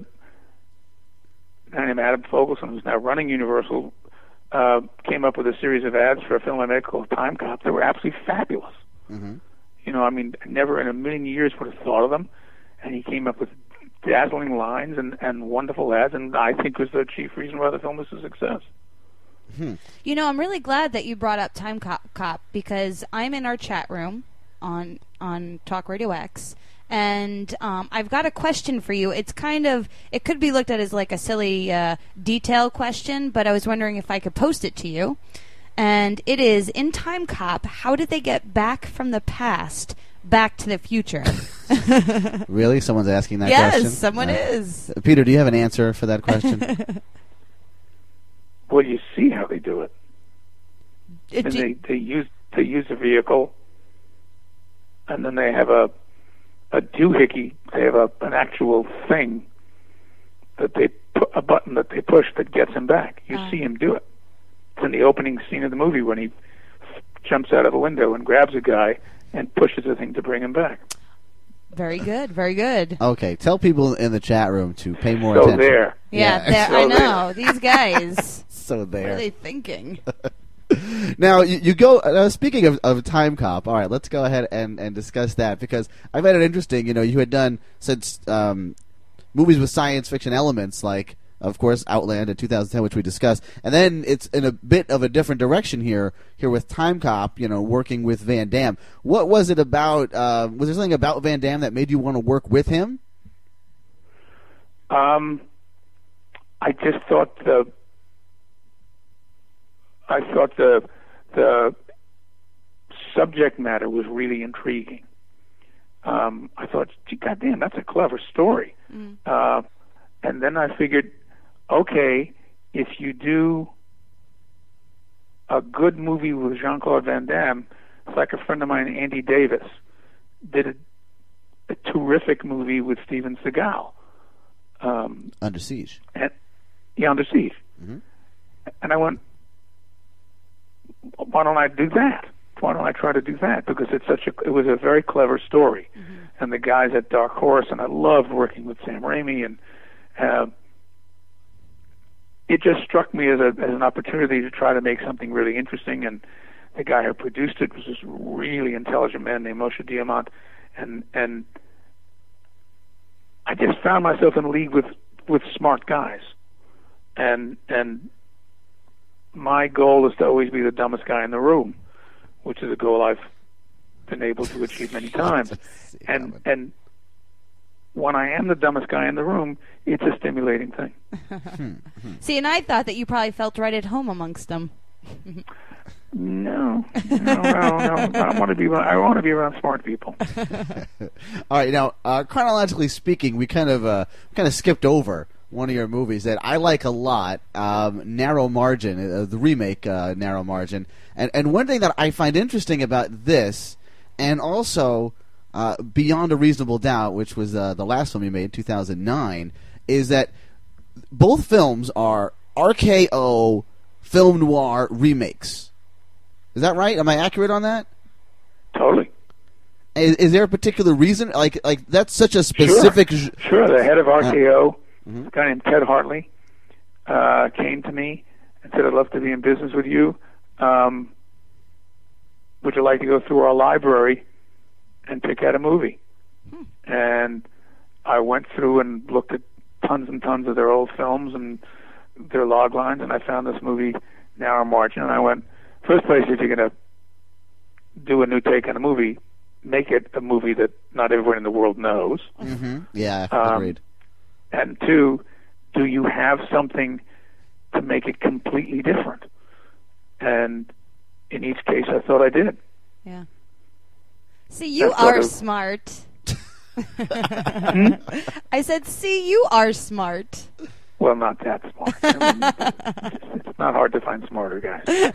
guy named Adam Fogelson, who's now running Universal, came up with a series of ads for a film I made called Time Cop that were absolutely fabulous. Mm-hmm. You know, I mean, I never in a million years would have thought of them. And he came up with dazzling lines and wonderful ads, and I think was the chief reason why the film was a success. You know, I'm really glad that you brought up Time Cop because I'm in our chat room on Talk Radio X, and I've got a question for you. It's it could be looked at as like a silly detail question, but I was wondering if I could post it to you. And it is, in Time Cop, how did they get back from the past back to the future? Really? Someone's asking that question? Yes, someone is. Peter, do you have an answer for that question? Well, you see how they do it. And they use a vehicle, and then they have a doohickey. They have an actual thing that a button that they push that gets him back. You see him do it. It's in the opening scene of the movie when he jumps out of a window and grabs a guy and pushes the thing to bring him back. Very good, very good. Okay, tell people in the chat room to pay more attention. There. Yeah, I know. These guys. So there. What are they thinking? Now, you go, speaking of Time Cop, all right, let's go ahead and discuss that, because I find it interesting, you had done, since movies with science fiction elements, like, of course, Outland in 2010, which we discussed, and then it's in a bit of a different direction here with Time Cop, working with Van Damme. What was it about, was there something about Van Damme that made you want to work with him? I just thought the subject matter was really intriguing. I thought, gee, goddamn, that's a clever story. And then I figured, okay, if you do a good movie with Jean-Claude Van Damme, it's like a friend of mine, Andy Davis, did a terrific movie with Steven Seagal. Under Siege. Under Siege. Mm-hmm. And I went, why don't I do that? Why don't I try to do that? Because it was a very clever story. Mm-hmm. And the guys at Dark Horse, and I loved working with Sam Raimi, and it just struck me as an opportunity to try to make something really interesting. And the guy who produced it was this really intelligent man named Moshe Diamant, and I just found myself in a league with smart guys, and my goal is to always be the dumbest guy in the room, which is a goal I've been able to achieve many times. And when I am the dumbest guy in the room, it's a stimulating thing. See, and I thought that you probably felt right at home amongst them. No. I want to be around smart people. All right, now chronologically speaking, we kind of skipped over one of your movies that I like a lot, Narrow Margin, the remake Narrow Margin. And one thing that I find interesting about this, and also Beyond a Reasonable Doubt, which was the last film you made, 2009, is that both films are RKO film noir remakes. Is that right? Am I accurate on that? Totally. Is there a particular reason? Like that's such a specific... Sure. The head of RKO, a guy named Ted Hartley, came to me and said, I'd love to be in business with you. Would you like to go through our library and pick out a movie? And I went through and looked at tons and tons of their old films and their log lines, and I found this movie, Narrow Margin, and I went, first place, if you're going to do a new take on a movie, make it a movie that not everyone in the world knows. Mm-hmm. Yeah, agreed. And two, do you have something to make it completely different? And in each case, I thought I did. Yeah. See, you are smart. I said, see, you are smart. Well, not that smart. I mean, it's not hard to find smarter guys.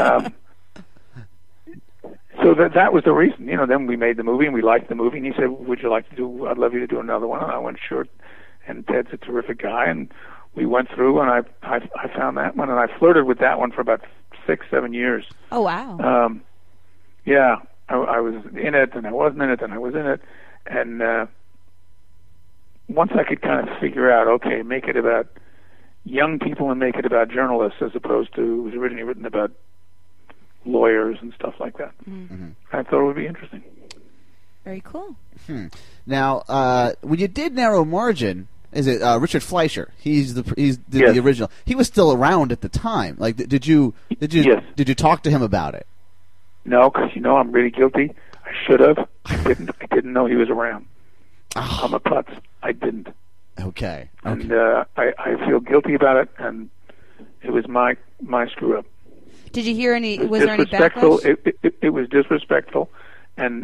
So that was the reason. You know, then we made the movie, and we liked the movie, and he said, would you like to do, I'd love you to do another one. And I went, sure. And Ted's a terrific guy, and we went through, and I found that one, and I flirted with that one for about 6-7 years. Oh, wow. Yeah, I was in it, and I wasn't in it, and I was in it. And once I could kind of figure out, okay, make it about young people and make it about journalists as opposed to, it was originally written about lawyers and stuff like that. Mm-hmm. I thought it would be interesting. Very cool. Now, when you did Narrow Margin, is it Richard Fleischer? He's the original. He was still around at the time. Like, did you talk to him about it? No, because I'm really guilty. I should have. I didn't know he was around. I'm a putz. I didn't. Okay. And I feel guilty about it, and it was my screw up. Did you hear any? Was there any backlash? It was disrespectful, and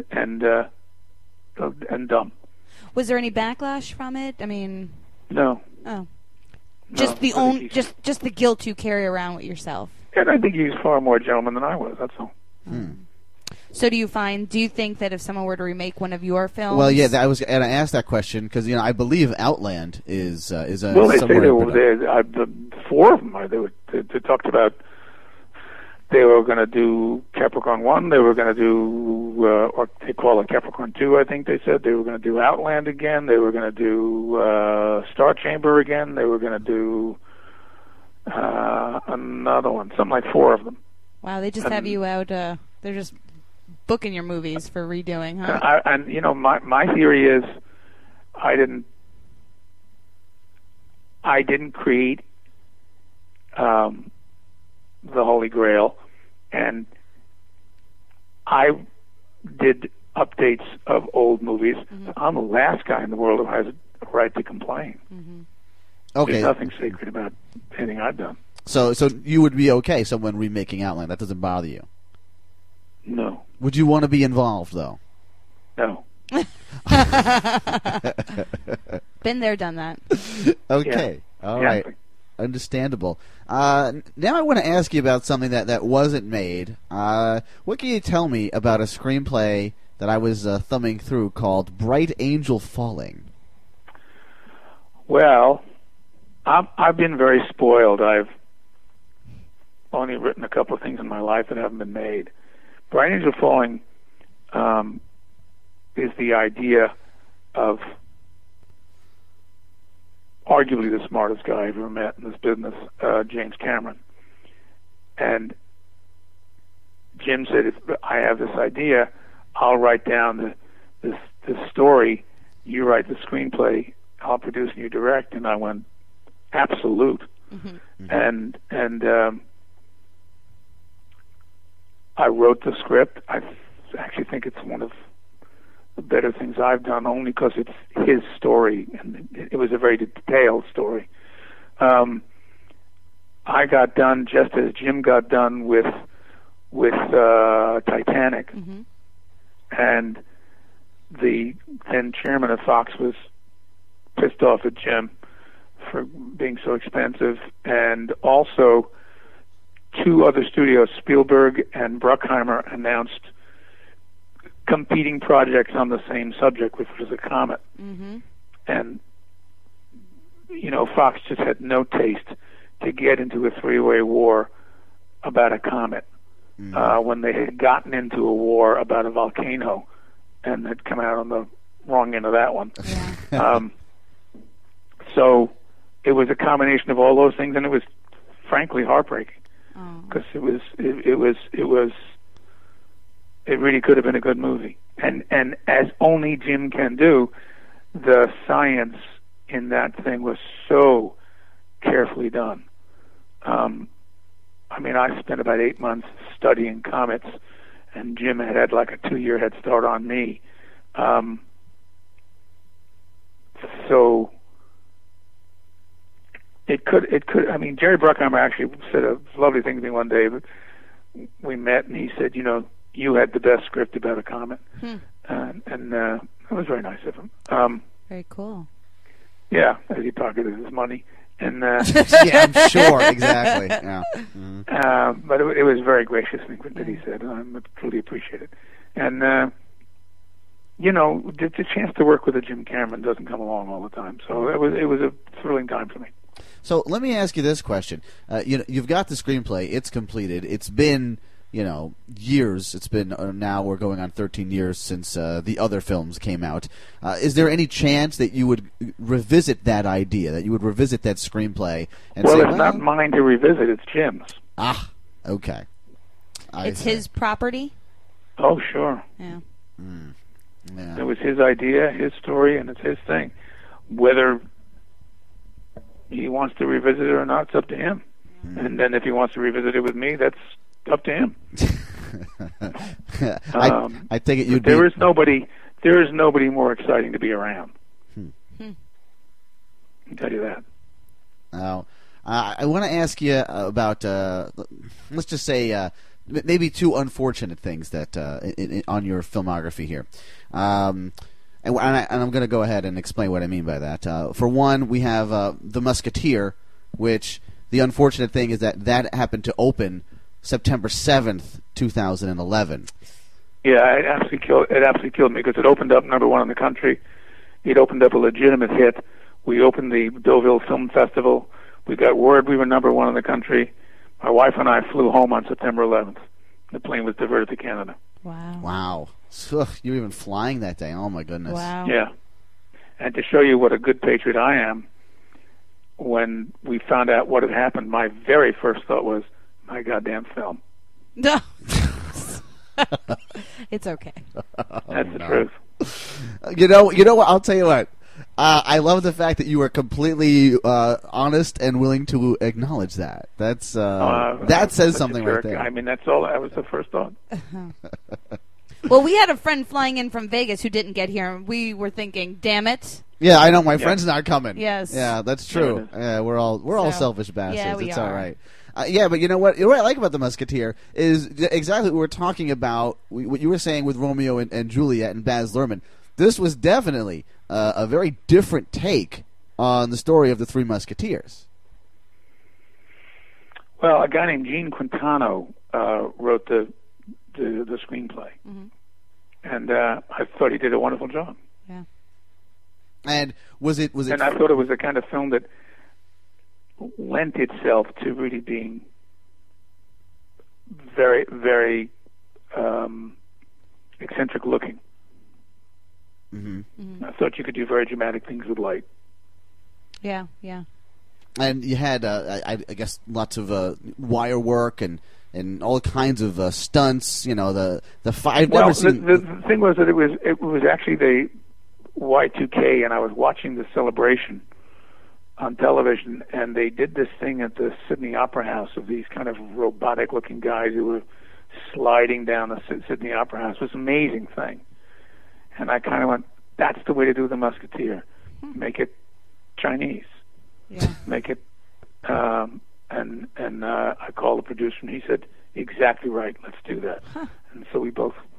dumb. Was there any backlash from it? I mean, no. Oh, just just the guilt you carry around with yourself. And I think he's far more a gentleman than I was. That's all. So do you think that if someone were to remake one of your films? Well, yeah, and I asked that question because I believe Outland is a. Well, they say the four of them. They talked about. They were going to do Capricorn 1, they were going to do, or they call it Capricorn 2, I think they said. They were going to do Outland again, they were going to do Star Chamber again, they were going to do another one, something like 4 of them. Wow, they just have you out, they're just booking your movies for redoing, huh? And my theory is I didn't create the Holy Grail, and I did updates of old movies. Mm-hmm. I'm the last guy in the world who has a right to complain. Mm-hmm. Okay. There's nothing sacred about anything I've done. So you would be okay, someone remaking Outland. That doesn't bother you? No. Would you want to be involved, though? No. Been there, done that. Okay. Yeah. All right. Understandable. Now I want to ask you about something that wasn't made. What can you tell me about a screenplay that I was thumbing through called Bright Angel Falling? Well, I've been very spoiled. I've only written a couple of things in my life that haven't been made. Bright Angel Falling is the idea of arguably the smartest guy I've ever met in this business, James Cameron. And Jim said, if I have this idea, I'll write down this story, you write the screenplay, I'll produce and you direct. And I went, absolute. Mm-hmm. And I wrote the script. I actually think it's one of the better things I've done, only because it's his story, and it was a very detailed story. I got done just as Jim got done with Titanic, mm-hmm. and the then chairman of Fox was pissed off at Jim for being so expensive, and also 2 other studios, Spielberg and Bruckheimer, announced competing projects on the same subject, which was a comet. Mm-hmm. And, Fox just had no taste to get into a 3-way war about a comet. when they had gotten into a war about a volcano and had come out on the wrong end of that one. So it was a combination of all those things, and it was frankly heartbreaking because it really could have been a good movie. And as only Jim can do, the science in that thing was so carefully done. I mean, I spent about 8 months studying comets, and Jim had like a 2-year head start on me. So it could. I mean, Jerry Bruckheimer actually said a lovely thing to me one day. We met, and he said, you had the best script about a comet, and that was very nice of him. Very cool. Yeah, as he pocketed his money, and yeah, I'm sure, exactly. Yeah. But it was very gracious thing that he said, and I truly appreciate it. And the chance to work with a Jim Cameron doesn't come along all the time, so it was a thrilling time for me. So let me ask you this question: you've got the screenplay; it's completed. It's been years. It's been now we're going on 13 years since the other films came out. Is there any chance that you would revisit that idea, that you would revisit that screenplay? And say, it's not mine to revisit, it's Jim's. Ah, okay. It's his property? Oh, sure. Yeah. Yeah. It was his idea, his story, and it's his thing. Whether he wants to revisit it or not, it's up to him. And then if he wants to revisit it with me, that's up to him. I take it there is nobody more exciting to be around. I can tell you that. Now, I want to ask you about let's just say maybe 2 unfortunate things that on your filmography here. And I'm going to go ahead and explain what I mean by that. For one, we have The Musketeer, which the unfortunate thing is that happened to open September 7th, 2011. Yeah, it absolutely killed me because it opened up #1 in the country. It opened up a legitimate hit. We opened the Deauville Film Festival. We got word we were #1 in the country. My wife and I flew home on September 11th. The plane was diverted to Canada. Wow. So, you were even flying that day. Oh, my goodness. Wow. Yeah. And to show you what a good patriot I am, when we found out what had happened, my very first thought was, my goddamn film. No. It's okay. That's the truth. You know what? I'll tell you what. I love the fact that you were completely honest and willing to acknowledge that. That's that says something right there. I mean, that's all. That was the first thought. Well, we had a friend flying in from Vegas who didn't get here, and we were thinking, "Damn it!" Yeah, I know my friend's not coming. Yes. Yeah, that's true. Yeah, we're all selfish bastards. Yeah, we it's are. all right. Yeah, but you know what? What I like about The Musketeer is exactly what we're talking about. What you were saying with Romeo and Juliet and Baz Luhrmann. This was definitely a very different take on the story of the Three Musketeers. Well, a guy named Gene Quintano wrote the screenplay, and I thought he did a wonderful job. Yeah. And was it? And I thought it was the kind of film that lent itself to really being very, very eccentric looking. I thought you could do very dramatic things with light. Yeah. And you had, I guess, lots of wire work and all kinds of stunts. You know, the five. Well, the thing was that it was actually the Y2K, and I was watching the celebration on television, and they did this thing at the Sydney Opera House of these kind of robotic-looking guys who were sliding down the Sydney Opera House. It was an amazing thing. And I kind of went, that's the way to do The Musketeer. Make it Chinese. Yeah. Make it, and I called the producer, and he said, exactly right, let's do that. And so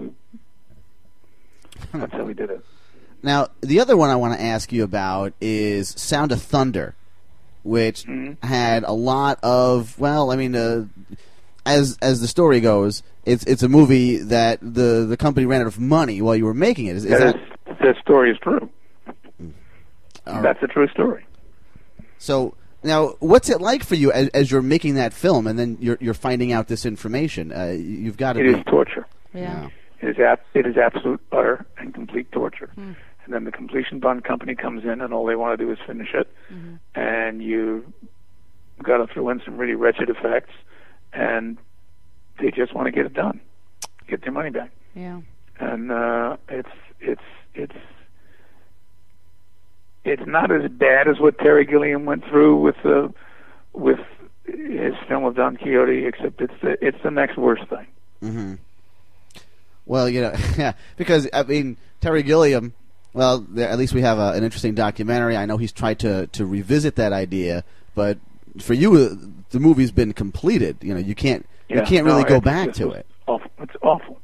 that's how we did it. Now, the other one I want to ask you about is Sound of Thunder, which had a lot of, well, I mean, as the story goes, it's a movie that the company ran out of money while you were making it. That story is true. That's a true story. So Now, what's it like for you as you're making that film, and then you're finding out this information? You've got to. It is torture. Yeah. It is absolute, utter, and complete torture. And then the completion bond company comes in, and all they want to do is finish it. And you got to throw in some really wretched effects, and they just want to get it done, get their money back. Yeah. And it's not as bad as what Terry Gilliam went through with his film of Don Quixote, except it's the next worst thing. Mm-hmm. Well, yeah, because I mean Terry Gilliam. Well, at least we have an interesting documentary. I know he's tried to revisit that idea, but for you, the movie's been completed. You can't really go back to it. Awful. It's awful.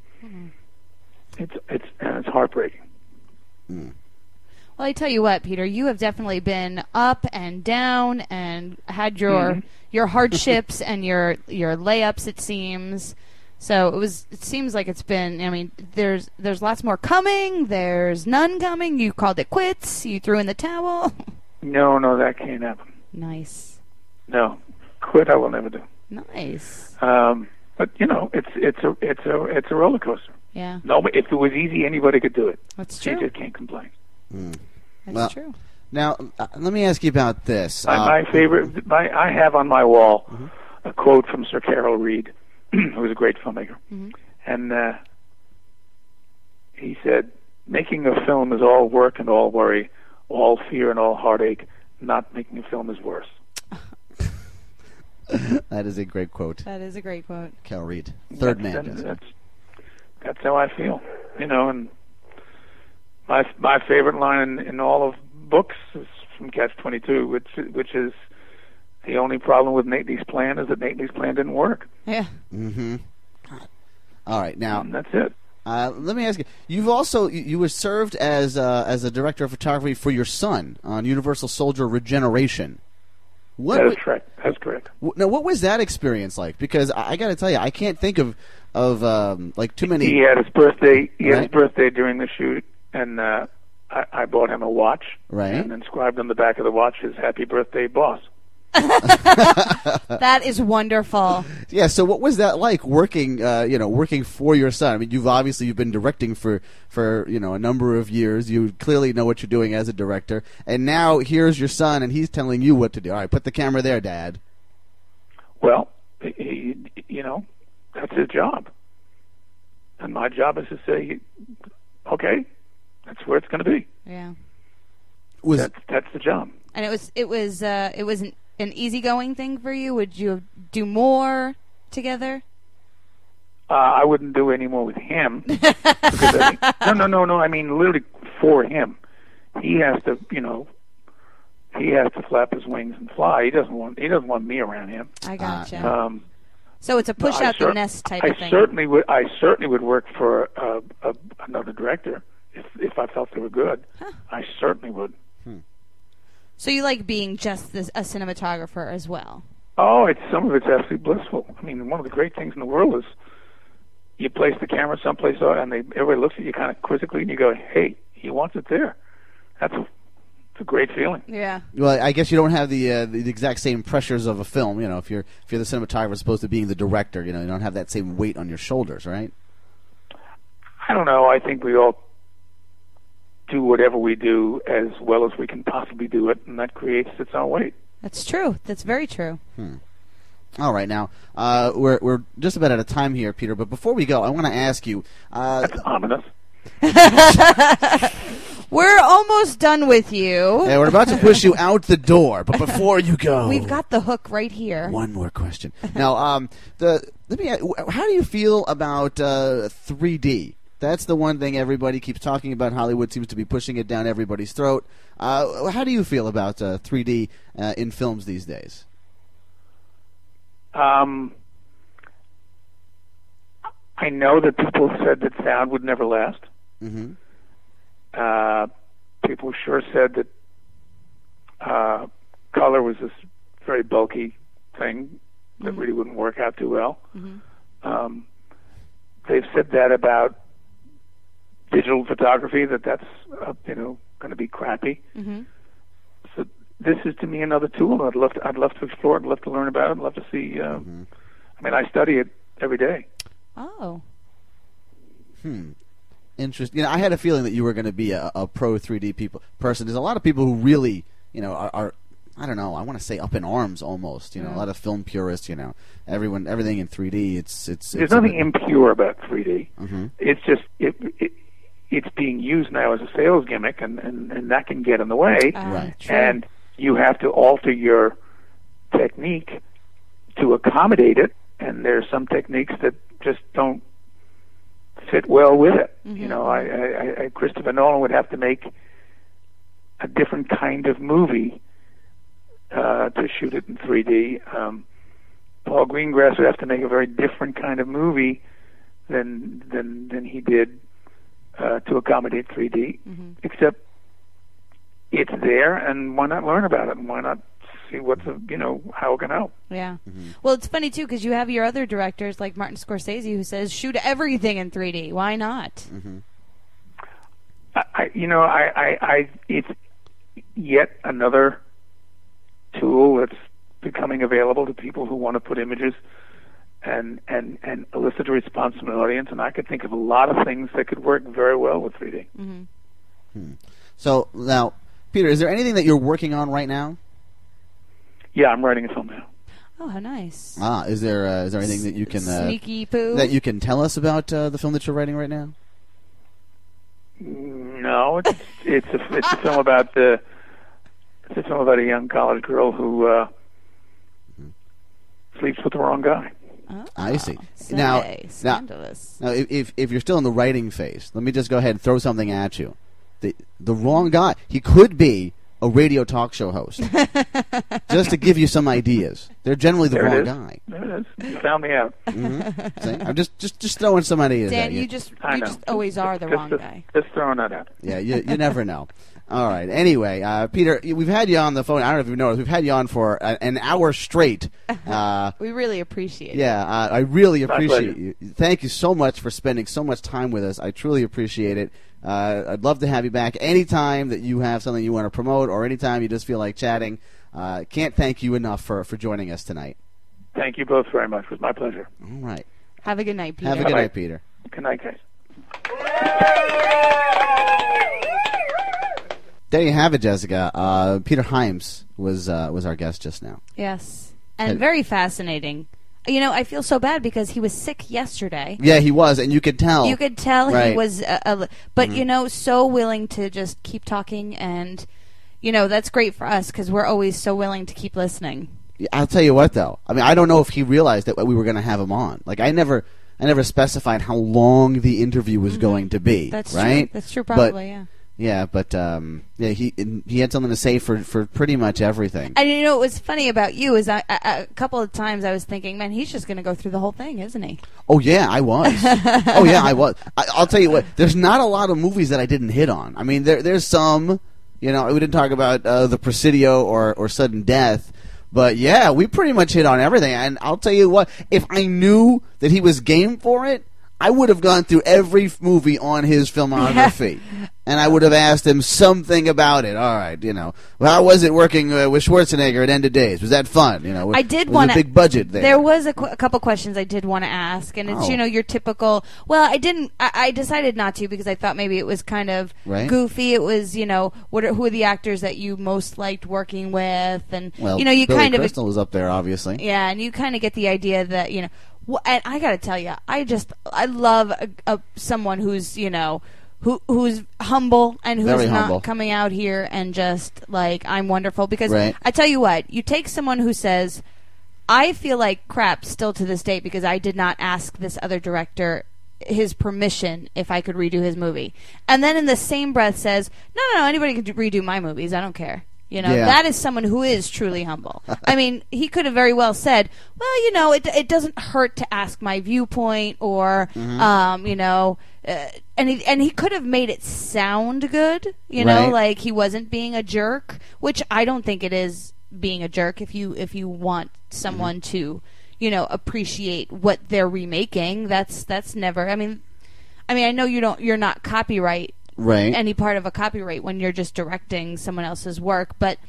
It's heartbreaking. Well, I tell you what, Peter, you have definitely been up and down and had your hardships and your layups, it seems. So it seems like it's been, I mean, there's lots more coming, there's none coming, you called it quits, you threw in the towel. No, that can't happen. Nice. No, quit I will never do. Nice. But it's a roller coaster. Yeah. No, but if it was easy, anybody could do it. That's true. You just can't complain. That's true. Now, let me ask you about this. My favorite, I have on my wall a quote from Sir Carol Reed, who was a great filmmaker, and he said, "Making a film is all work and all worry, all fear and all heartache. Not making a film is worse." That is a great quote. That is a great quote. Carol Reed, third man. That's how I feel, and my favorite line in all of books is from Catch-22, which is the only problem with Nate Lee's plan is that Nate Lee's plan didn't work. Yeah. Mm-hmm. All right, now and that's it. Let me ask you. You've also you were served as a director of photography for your son on Universal Soldier Regeneration. That's correct. Now, what was that experience like? Because I got to tell you, I can't think of like too many. He had his birthday. Had his birthday during the shoot, and I bought him a watch, and inscribed on the back of the watch his "Happy Birthday, Boss." That is wonderful. Yeah. So, what was that like working for your son? I mean, you've been directing for a number of years. You clearly know what you're doing as a director, and now here's your son, and he's telling you what to do. All right, put the camera there, Dad. Well, that's his job, and my job is to say, okay, that's where it's going to be. Yeah. That's the job. And it was an easygoing thing for you? Would you do more together? I wouldn't do any more with him. No. I mean, literally for him. He has to, he has to flap his wings and fly. He doesn't want me around him. I gotcha. So it's a push out the nest type of thing. I certainly would work for another director if I felt they were good. Huh. I certainly would. So you like being just a cinematographer as well? Oh, some of it's absolutely blissful. I mean, one of the great things in the world is you place the camera someplace and everybody looks at you kind of quizzically, and you go, "Hey, he wants it there." It's a great feeling. Yeah. Well, I guess you don't have the exact same pressures of a film. If you're the cinematographer as opposed to being the director, you don't have that same weight on your shoulders, right? I don't know. I think we all do whatever we do as well as we can possibly do it, and that creates its own weight. That's true. That's very true. All right, now we're just about out of time here, Peter. But before we go, I want to ask you. That's ominous. We're almost done with you. Yeah, we're about to push you out the door, but before you go, we've got the hook right here. One more question. Now, let me. How do you feel about 3D? That's the one thing everybody keeps talking about. Hollywood seems to be pushing it down everybody's throat. How do you feel about 3D in films these days? I know that people said that sound would never last. Mm-hmm. People sure said that color was this very bulky thing that really wouldn't work out too well. Mm-hmm. They've said that about digital photography, that's going to be crappy. Mm-hmm. So this is to me another tool. I'd love to explore it. I'd love to learn about it. I'd love to see. I mean, I study it every day. Oh. Interesting. You know, I had a feeling that you were going to be a pro 3D person. There's a lot of people who really, you know, are I don't know. I want to say up in arms almost. You know, a lot of film purists. You know, everything in 3D. There's nothing impure about 3D. It's just it's being used now as a sales gimmick, and that can get in the way. Right. And you have to alter your technique to accommodate it. And there's some techniques that just don't fit well with it. You know, I Christopher Nolan would have to make a different kind of movie to shoot it in 3D. Paul Greengrass would have to make a very different kind of movie than he did to accommodate 3D. Except it's there, and why not learn about it? And why not see how it can help? Yeah. Well, it's funny too because you have your other directors like Martin Scorsese who says shoot everything in 3D. Why not? It's yet another tool that's becoming available to people who want to put images and elicit a response from an audience. And I could think of a lot of things that could work very well with 3D. So now, Peter, is there anything that you're working on right now? Yeah, I'm writing a film now. Oh, how nice! Is there anything that you can sneaky poo that you can tell us about the film that you're writing right now? No, it's a film about a young college girl who sleeps with the wrong guy. Oh, I see. Scandalous. Now, if you're still in the writing phase, let me just go ahead and throw something at you. The wrong guy. He could be a radio talk show host. Just to give you some ideas. They're generally the wrong guy. There it is. You found me out. See? I'm just throwing some ideas Dan, at you. you just always are the wrong guy. Just throwing that out. Yeah, you never know. All right. Anyway, Peter, we've had you on the phone. I don't know if you noticed. We've had you on for an hour straight. We really appreciate it. Yeah, I really appreciate you. Thank you so much for spending so much time with us. I truly appreciate it. I'd love to have you back anytime that you have something you want to promote or anytime you just feel like chatting. Can't thank you enough for joining us tonight. Thank you both very much. It was my pleasure. All right. Have a good night, Peter. Have a good night, Peter. Good night, guys. There you have it, Jessica. Peter Hyams was our guest just now. Yes, and very fascinating. You know, I feel so bad because he was sick yesterday. Yeah, he was, and you could tell. You could tell right. He was, but you know, so willing to just keep talking, and you know that's great for us because we're always so willing to keep listening. I'll tell you what, though. I mean, I don't know if he realized that we were going to have him on. Like, I never specified how long the interview was going to be. That's right. True. That's true. Probably, yeah. Yeah, but he had something to say for pretty much everything. And you know what was funny about you is a couple of times I was thinking, man, he's just going to go through the whole thing, isn't he? Oh yeah, I was. Oh yeah, I was. I'll tell you what. There's not a lot of movies that I didn't hit on. I mean, there's some. You know, we didn't talk about The Presidio or Sudden Death. But yeah, we pretty much hit on everything. And I'll tell you what, if I knew that he was game for it, I would have gone through every movie on his filmography. Yeah. And I would have asked him something about it. All right, you know, well, how was it working with Schwarzenegger at End of Days? Was that fun? You know, I did want a big budget there. There was a couple questions I did want to ask, and it's you know your typical. Well, I didn't. I decided not to because I thought maybe it was kind of goofy. It was you know who are the actors that you most liked working with, and you know you Billy kind Crystal was up there, obviously. Yeah, and you kind of get the idea that you know. Well, and I got to tell you, I love someone who's you know. Who's humble and who's Very not humble. coming out here and just like I'm wonderful because I tell you what, you take someone who says I feel like crap still to this day because I did not ask this other director his permission if I could redo his movie, and then in the same breath says no anybody can redo my movies, I don't care. You know, that is someone who is truly humble. I mean, he could have very well said, well, you know, it doesn't hurt to ask my viewpoint or, you know, and he could have made it sound good, you know, like he wasn't being a jerk, which I don't think it is being a jerk if you want someone to, you know, appreciate what they're remaking. That's never, I mean, I know you're not copyright. Right. Any part of a copyright when you're just directing someone else's work, but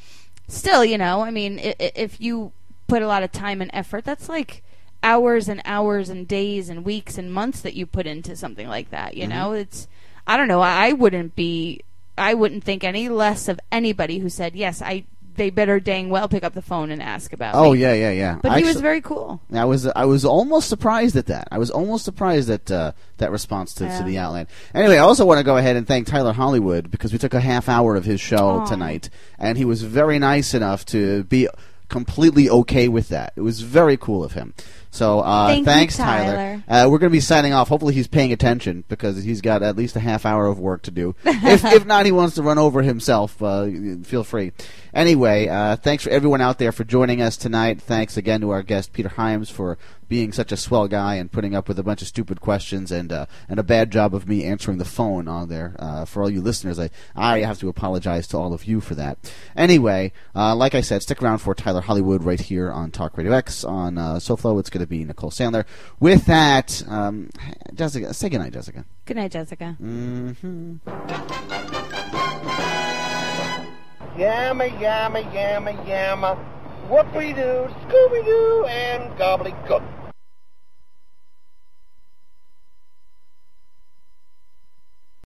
still, I mean, if you put a lot of time and effort, that's like hours and hours and days and weeks and months that you put into something like that. It's, I don't know. I wouldn't think any less of anybody who said yes. They better dang well pick up the phone and ask about me. Yeah. But he was very cool. I was almost surprised at that. I was almost surprised at that response to the Outland. Anyway, I also want to go ahead and thank Tyler Hollywood because we took a half hour of his show tonight, and he was very nice enough to be completely okay with that. It was very cool of him. So thanks, you, Tyler. We're going to be signing off. Hopefully he's paying attention because he's got at least a half hour of work to do. If not, he wants to run over himself. Feel free. Anyway, thanks for everyone out there for joining us tonight. Thanks again to our guest, Peter Hyams, for being such a swell guy and putting up with a bunch of stupid questions and a bad job of me answering the phone on there. For all you listeners, I have to apologize to all of you for that. Anyway, like I said, stick around for Tyler Hollywood right here on Talk Radio X. On SoFlo, it's going to be Nicole Sandler. With that, Jessica, say goodnight, Jessica. Good night, Jessica. Mm-hmm. Yamma, yamma, yamma, yamma. What we do, Scooby-Doo and gobbledygook.